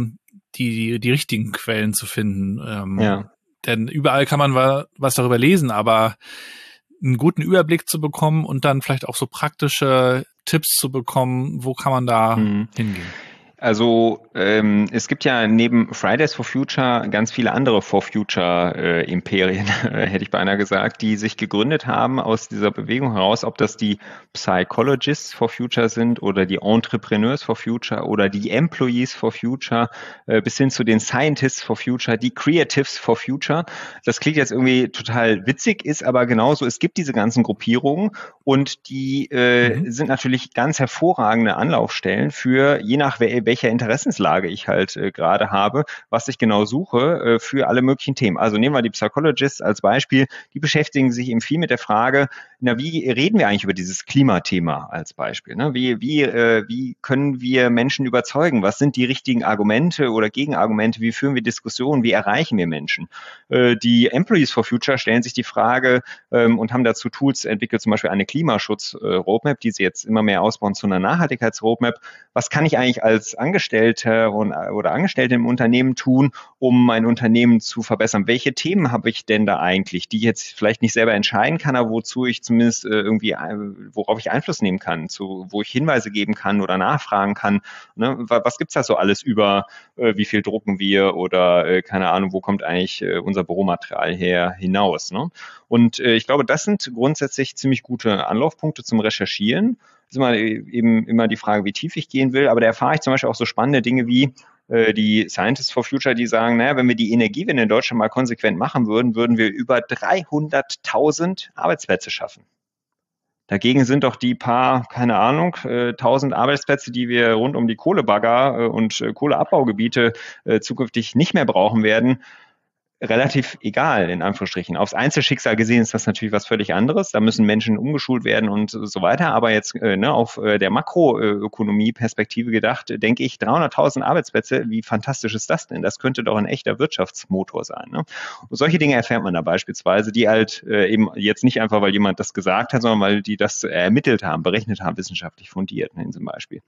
die richtigen Quellen zu finden. Denn überall kann man was darüber lesen, aber einen guten Überblick zu bekommen und dann vielleicht auch so praktische Tipps zu bekommen, wo kann man da hingehen? Also es gibt ja neben Fridays for Future ganz viele andere For Future Imperien, hätte ich beinahe gesagt, die sich gegründet haben aus dieser Bewegung heraus, ob das die Psychologists for Future sind oder die Entrepreneurs for Future oder die Employees for Future, bis hin zu den Scientists for Future, die Creatives for Future. Das klingt jetzt irgendwie total witzig, ist aber genauso, es gibt diese ganzen Gruppierungen und die sind natürlich ganz hervorragende Anlaufstellen für, je nach welcher Interessenslage ich halt gerade habe, was ich genau suche für alle möglichen Themen. Also nehmen wir die Psychologists als Beispiel, die beschäftigen sich eben viel mit der Frage, na, wie reden wir eigentlich über dieses Klimathema als Beispiel? Ne? Wie können wir Menschen überzeugen? Was sind die richtigen Argumente oder Gegenargumente? Wie führen wir Diskussionen? Wie erreichen wir Menschen? Die Employees for Future stellen sich die Frage und haben dazu Tools entwickelt, zum Beispiel eine Klimaschutz-Roadmap, die sie jetzt immer mehr ausbauen zu einer Nachhaltigkeits-Roadmap. Was kann ich eigentlich als Angestellter oder Angestellte im Unternehmen tun, um mein Unternehmen zu verbessern? Welche Themen habe ich denn da eigentlich, die ich jetzt vielleicht nicht selber entscheiden kann, aber wozu ich zumindest worauf ich Einfluss nehmen kann, wo ich Hinweise geben kann oder nachfragen kann? Ne? Was gibt's da so alles über, wie viel drucken wir oder keine Ahnung, wo kommt eigentlich unser Büromaterial hinaus? Ne? Und ich glaube, das sind grundsätzlich ziemlich gute Anlaufpunkte zum Recherchieren. Das ist immer die Frage, wie tief ich gehen will. Aber da erfahre ich zum Beispiel auch so spannende Dinge wie die Scientists for Future, die sagen, naja, wenn wir die Energiewende in Deutschland mal konsequent machen würden, würden wir über 300.000 Arbeitsplätze schaffen. Dagegen sind doch die paar, keine Ahnung, 1000 Arbeitsplätze, die wir rund um die Kohlebagger und Kohleabbaugebiete zukünftig nicht mehr brauchen werden, relativ egal, in Anführungsstrichen. Aufs Einzelschicksal gesehen ist das natürlich was völlig anderes. Da müssen Menschen umgeschult werden und so weiter. Aber jetzt auf der Makroökonomie-Perspektive gedacht, denke ich, 300.000 Arbeitsplätze, wie fantastisch ist das denn? Das könnte doch ein echter Wirtschaftsmotor sein. Ne? Und solche Dinge erfährt man da beispielsweise, die halt eben jetzt nicht einfach, weil jemand das gesagt hat, sondern weil die das ermittelt haben, berechnet haben, wissenschaftlich fundiert in diesem Beispiel.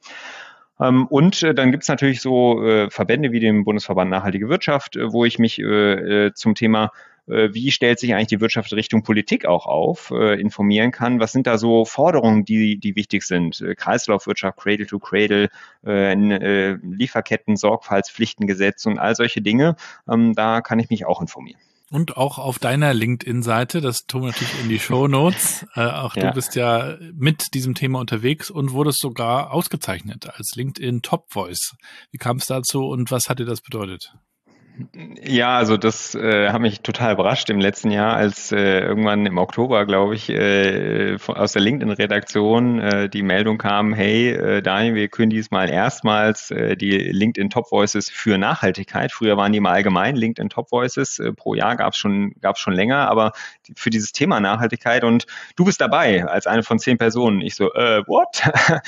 Und dann gibt es natürlich so Verbände wie den Bundesverband Nachhaltige Wirtschaft, wo ich mich zum Thema, wie stellt sich eigentlich die Wirtschaft Richtung Politik auch auf, informieren kann. Was sind da so Forderungen, die wichtig sind? Kreislaufwirtschaft, Cradle to Cradle, Lieferketten, Sorgfaltspflichtengesetz und all solche Dinge. Da kann ich mich auch informieren. Und auch auf deiner LinkedIn-Seite, das tun wir natürlich in die Shownotes. Auch du bist ja mit diesem Thema unterwegs und wurdest sogar ausgezeichnet als LinkedIn Top Voice. Wie kam es dazu und was hat dir das bedeutet? Ja, also das hat mich total überrascht im letzten Jahr, als irgendwann im Oktober, glaube ich, aus der LinkedIn-Redaktion die Meldung kam, hey Daniel, wir künden diesmal erstmals die LinkedIn Top Voices für Nachhaltigkeit. Früher waren die mal allgemein LinkedIn Top Voices, pro Jahr gab's schon länger, aber für dieses Thema Nachhaltigkeit und du bist dabei als eine von 10 Personen. Ich so, what?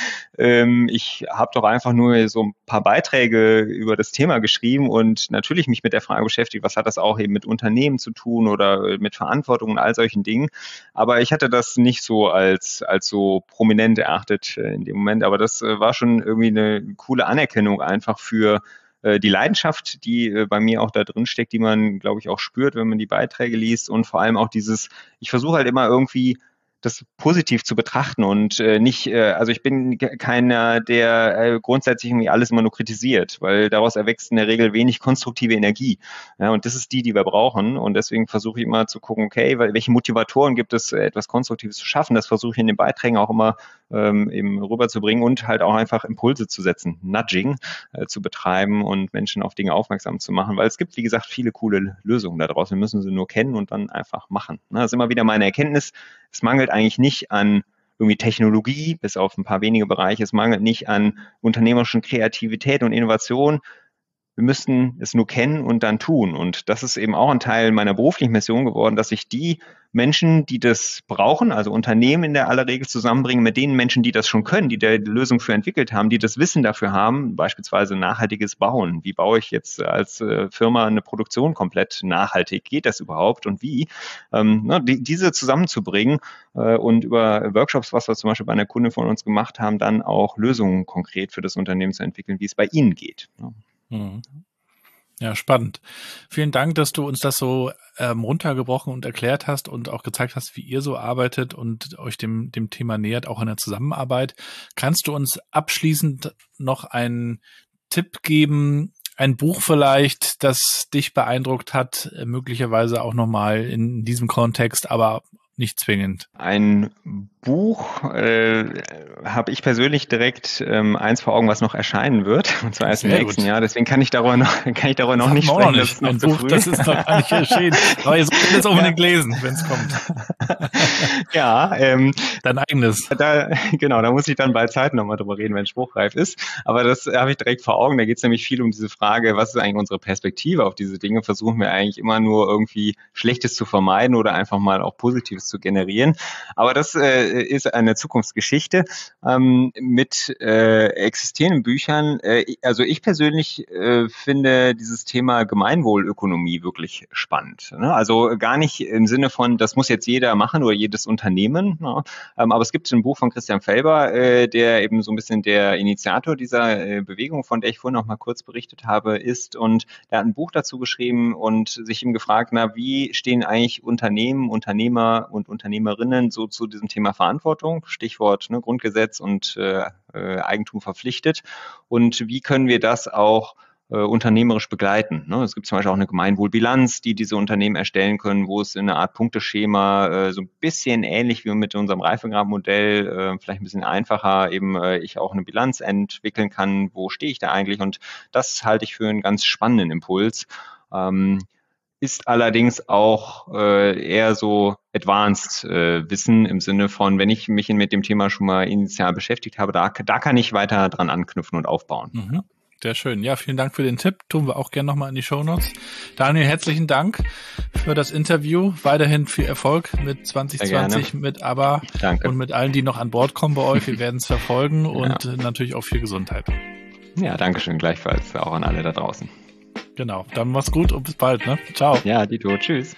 Ich habe doch einfach nur so ein paar Beiträge über das Thema geschrieben und natürlich mich mit der Frage beschäftigt, was hat das auch eben mit Unternehmen zu tun oder mit Verantwortung und all solchen Dingen. Aber ich hatte das nicht so als so prominent erachtet in dem Moment. Aber das war schon irgendwie eine coole Anerkennung einfach für die Leidenschaft, die bei mir auch da drin steckt, die man, glaube ich, auch spürt, wenn man die Beiträge liest und vor allem auch ich versuche halt immer irgendwie das positiv zu betrachten und also ich bin keiner, der grundsätzlich irgendwie alles immer nur kritisiert, weil daraus erwächst in der Regel wenig konstruktive Energie. Ja, und das ist die wir brauchen und deswegen versuche ich immer zu gucken, okay, welche Motivatoren gibt es, etwas Konstruktives zu schaffen, das versuche ich in den Beiträgen auch immer eben rüberzubringen und halt auch einfach Impulse zu setzen, Nudging zu betreiben und Menschen auf Dinge aufmerksam zu machen, weil es gibt, wie gesagt, viele coole Lösungen da draußen, wir müssen sie nur kennen und dann einfach machen. Das ist immer wieder meine Erkenntnis, es mangelt eigentlich nicht an irgendwie Technologie, bis auf ein paar wenige Bereiche. Es mangelt nicht an unternehmerischen Kreativität und Innovation. Wir müssten es nur kennen und dann tun. Und das ist eben auch ein Teil meiner beruflichen Mission geworden, dass ich die Menschen, die das brauchen, also Unternehmen in der aller Regel zusammenbringen mit den Menschen, die das schon können, die die Lösung für entwickelt haben, die das Wissen dafür haben, beispielsweise nachhaltiges Bauen. Wie baue ich jetzt als Firma eine Produktion komplett nachhaltig? Geht das überhaupt und wie? Diese zusammenzubringen und über Workshops, was wir zum Beispiel bei einer Kundin von uns gemacht haben, dann auch Lösungen konkret für das Unternehmen zu entwickeln, wie es bei Ihnen geht. Ja, spannend. Vielen Dank, dass du uns das so runtergebrochen und erklärt hast und auch gezeigt hast, wie ihr so arbeitet und euch dem Thema nähert, auch in der Zusammenarbeit. Kannst du uns abschließend noch einen Tipp geben? Ein Buch vielleicht, das dich beeindruckt hat, möglicherweise auch nochmal in diesem Kontext, aber nicht zwingend. Ein Buch habe ich persönlich direkt eins vor Augen, was noch erscheinen wird, und zwar erst im nächsten Jahr. Deswegen kann ich darüber noch nicht sprechen. Das ist noch zu früh. Das ist noch gar nicht erschienen. Aber ihr solltet es unbedingt lesen, wenn es kommt. Ja. Dein eigenes. Da muss ich dann bei Zeit nochmal drüber reden, wenn es spruchreif ist. Aber das habe ich direkt vor Augen. Da geht es nämlich viel um diese Frage, was ist eigentlich unsere Perspektive auf diese Dinge? Versuchen wir eigentlich immer nur irgendwie Schlechtes zu vermeiden oder einfach mal auch Positives zu generieren. Aber das ist eine Zukunftsgeschichte mit existierenden Büchern. Also ich persönlich finde dieses Thema Gemeinwohlökonomie wirklich spannend. Ne? Also gar nicht im Sinne von, das muss jetzt jeder machen oder jedes Unternehmen. Ne? Aber es gibt ein Buch von Christian Felber, der eben so ein bisschen der Initiator dieser Bewegung, von der ich vorhin noch mal kurz berichtet habe, ist. Und der hat ein Buch dazu geschrieben und sich ihm gefragt, wie stehen eigentlich Unternehmen, Unternehmer und Unternehmerinnen so zu diesem Thema Verantwortung, Stichwort Grundgesetz und Eigentum verpflichtet, und wie können wir das auch unternehmerisch begleiten. Ne? Es gibt zum Beispiel auch eine Gemeinwohlbilanz, die diese Unternehmen erstellen können, wo es in einer Art Punkteschema so ein bisschen ähnlich wie mit unserem Reifegrad-Modell, vielleicht ein bisschen einfacher, eben ich auch eine Bilanz entwickeln kann, wo stehe ich da eigentlich, und das halte ich für einen ganz spannenden Impuls. Ist allerdings auch eher so Advanced Wissen im Sinne von, wenn ich mich mit dem Thema schon mal initial beschäftigt habe, da kann ich weiter dran anknüpfen und aufbauen. Mhm. Sehr schön. Ja, vielen Dank für den Tipp. Tun wir auch gerne nochmal in die Shownotes. Daniel, herzlichen Dank für das Interview. Weiterhin viel Erfolg mit 2020, mit ABBA. Danke. Und mit allen, die noch an Bord kommen bei euch. Wir werden es verfolgen und natürlich auch viel Gesundheit. Ja, danke schön. Gleichfalls auch an alle da draußen. Genau. Dann mach's gut und bis bald. Ne? Ciao. Ja, Dito. Tschüss.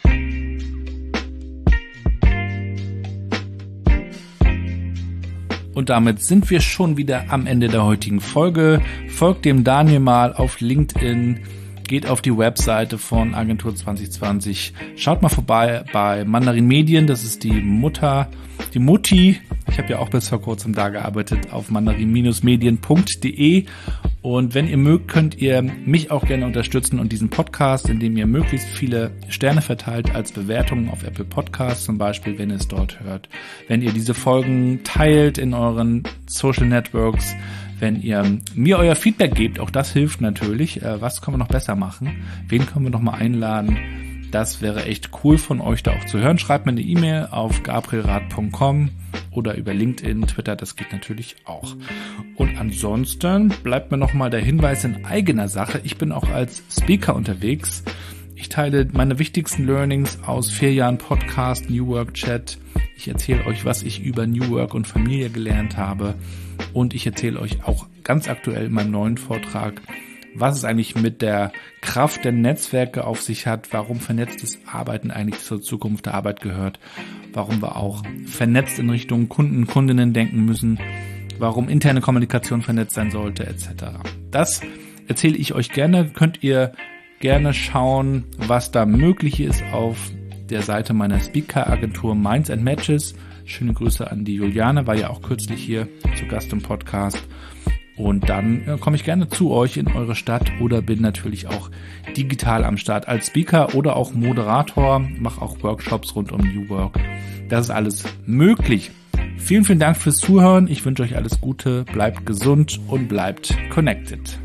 Und damit sind wir schon wieder am Ende der heutigen Folge. Folgt dem Daniel mal auf LinkedIn, geht auf die Webseite von Agentur 2020, schaut mal vorbei bei Mandarin Medien, das ist die Mutti. Ich habe ja auch bis vor kurzem da gearbeitet auf mandarin-medien.de. Und wenn ihr mögt, könnt ihr mich auch gerne unterstützen und diesen Podcast, indem ihr möglichst viele Sterne verteilt als Bewertungen auf Apple Podcasts zum Beispiel, wenn ihr es dort hört. Wenn ihr diese Folgen teilt in euren Social Networks, wenn ihr mir euer Feedback gebt, auch das hilft natürlich. Was können wir noch besser machen? Wen können wir noch mal einladen? Das wäre echt cool von euch da auch zu hören. Schreibt mir eine E-Mail auf gabrielrath.com oder über LinkedIn, Twitter, das geht natürlich auch. Und ansonsten bleibt mir nochmal der Hinweis in eigener Sache. Ich bin auch als Speaker unterwegs. Ich teile meine wichtigsten Learnings aus 4 Jahren Podcast, New Work Chat. Ich erzähle euch, was ich über New Work und Familie gelernt habe. Und ich erzähle euch auch ganz aktuell in meinem neuen Vortrag, was es eigentlich mit der Kraft der Netzwerke auf sich hat, warum vernetztes Arbeiten eigentlich zur Zukunft der Arbeit gehört, warum wir auch vernetzt in Richtung Kunden, Kundinnen denken müssen, warum interne Kommunikation vernetzt sein sollte, etc. Das erzähle ich euch gerne. Könnt ihr gerne schauen, was da möglich ist auf der Seite meiner Speaker-Agentur Minds and Matches. Schöne Grüße an die Juliane, war ja auch kürzlich hier zu Gast im Podcast. Und dann komme ich gerne zu euch in eure Stadt oder bin natürlich auch digital am Start als Speaker oder auch Moderator, mache auch Workshops rund um New Work. Das ist alles möglich. Vielen, vielen Dank fürs Zuhören. Ich wünsche euch alles Gute, bleibt gesund und bleibt connected.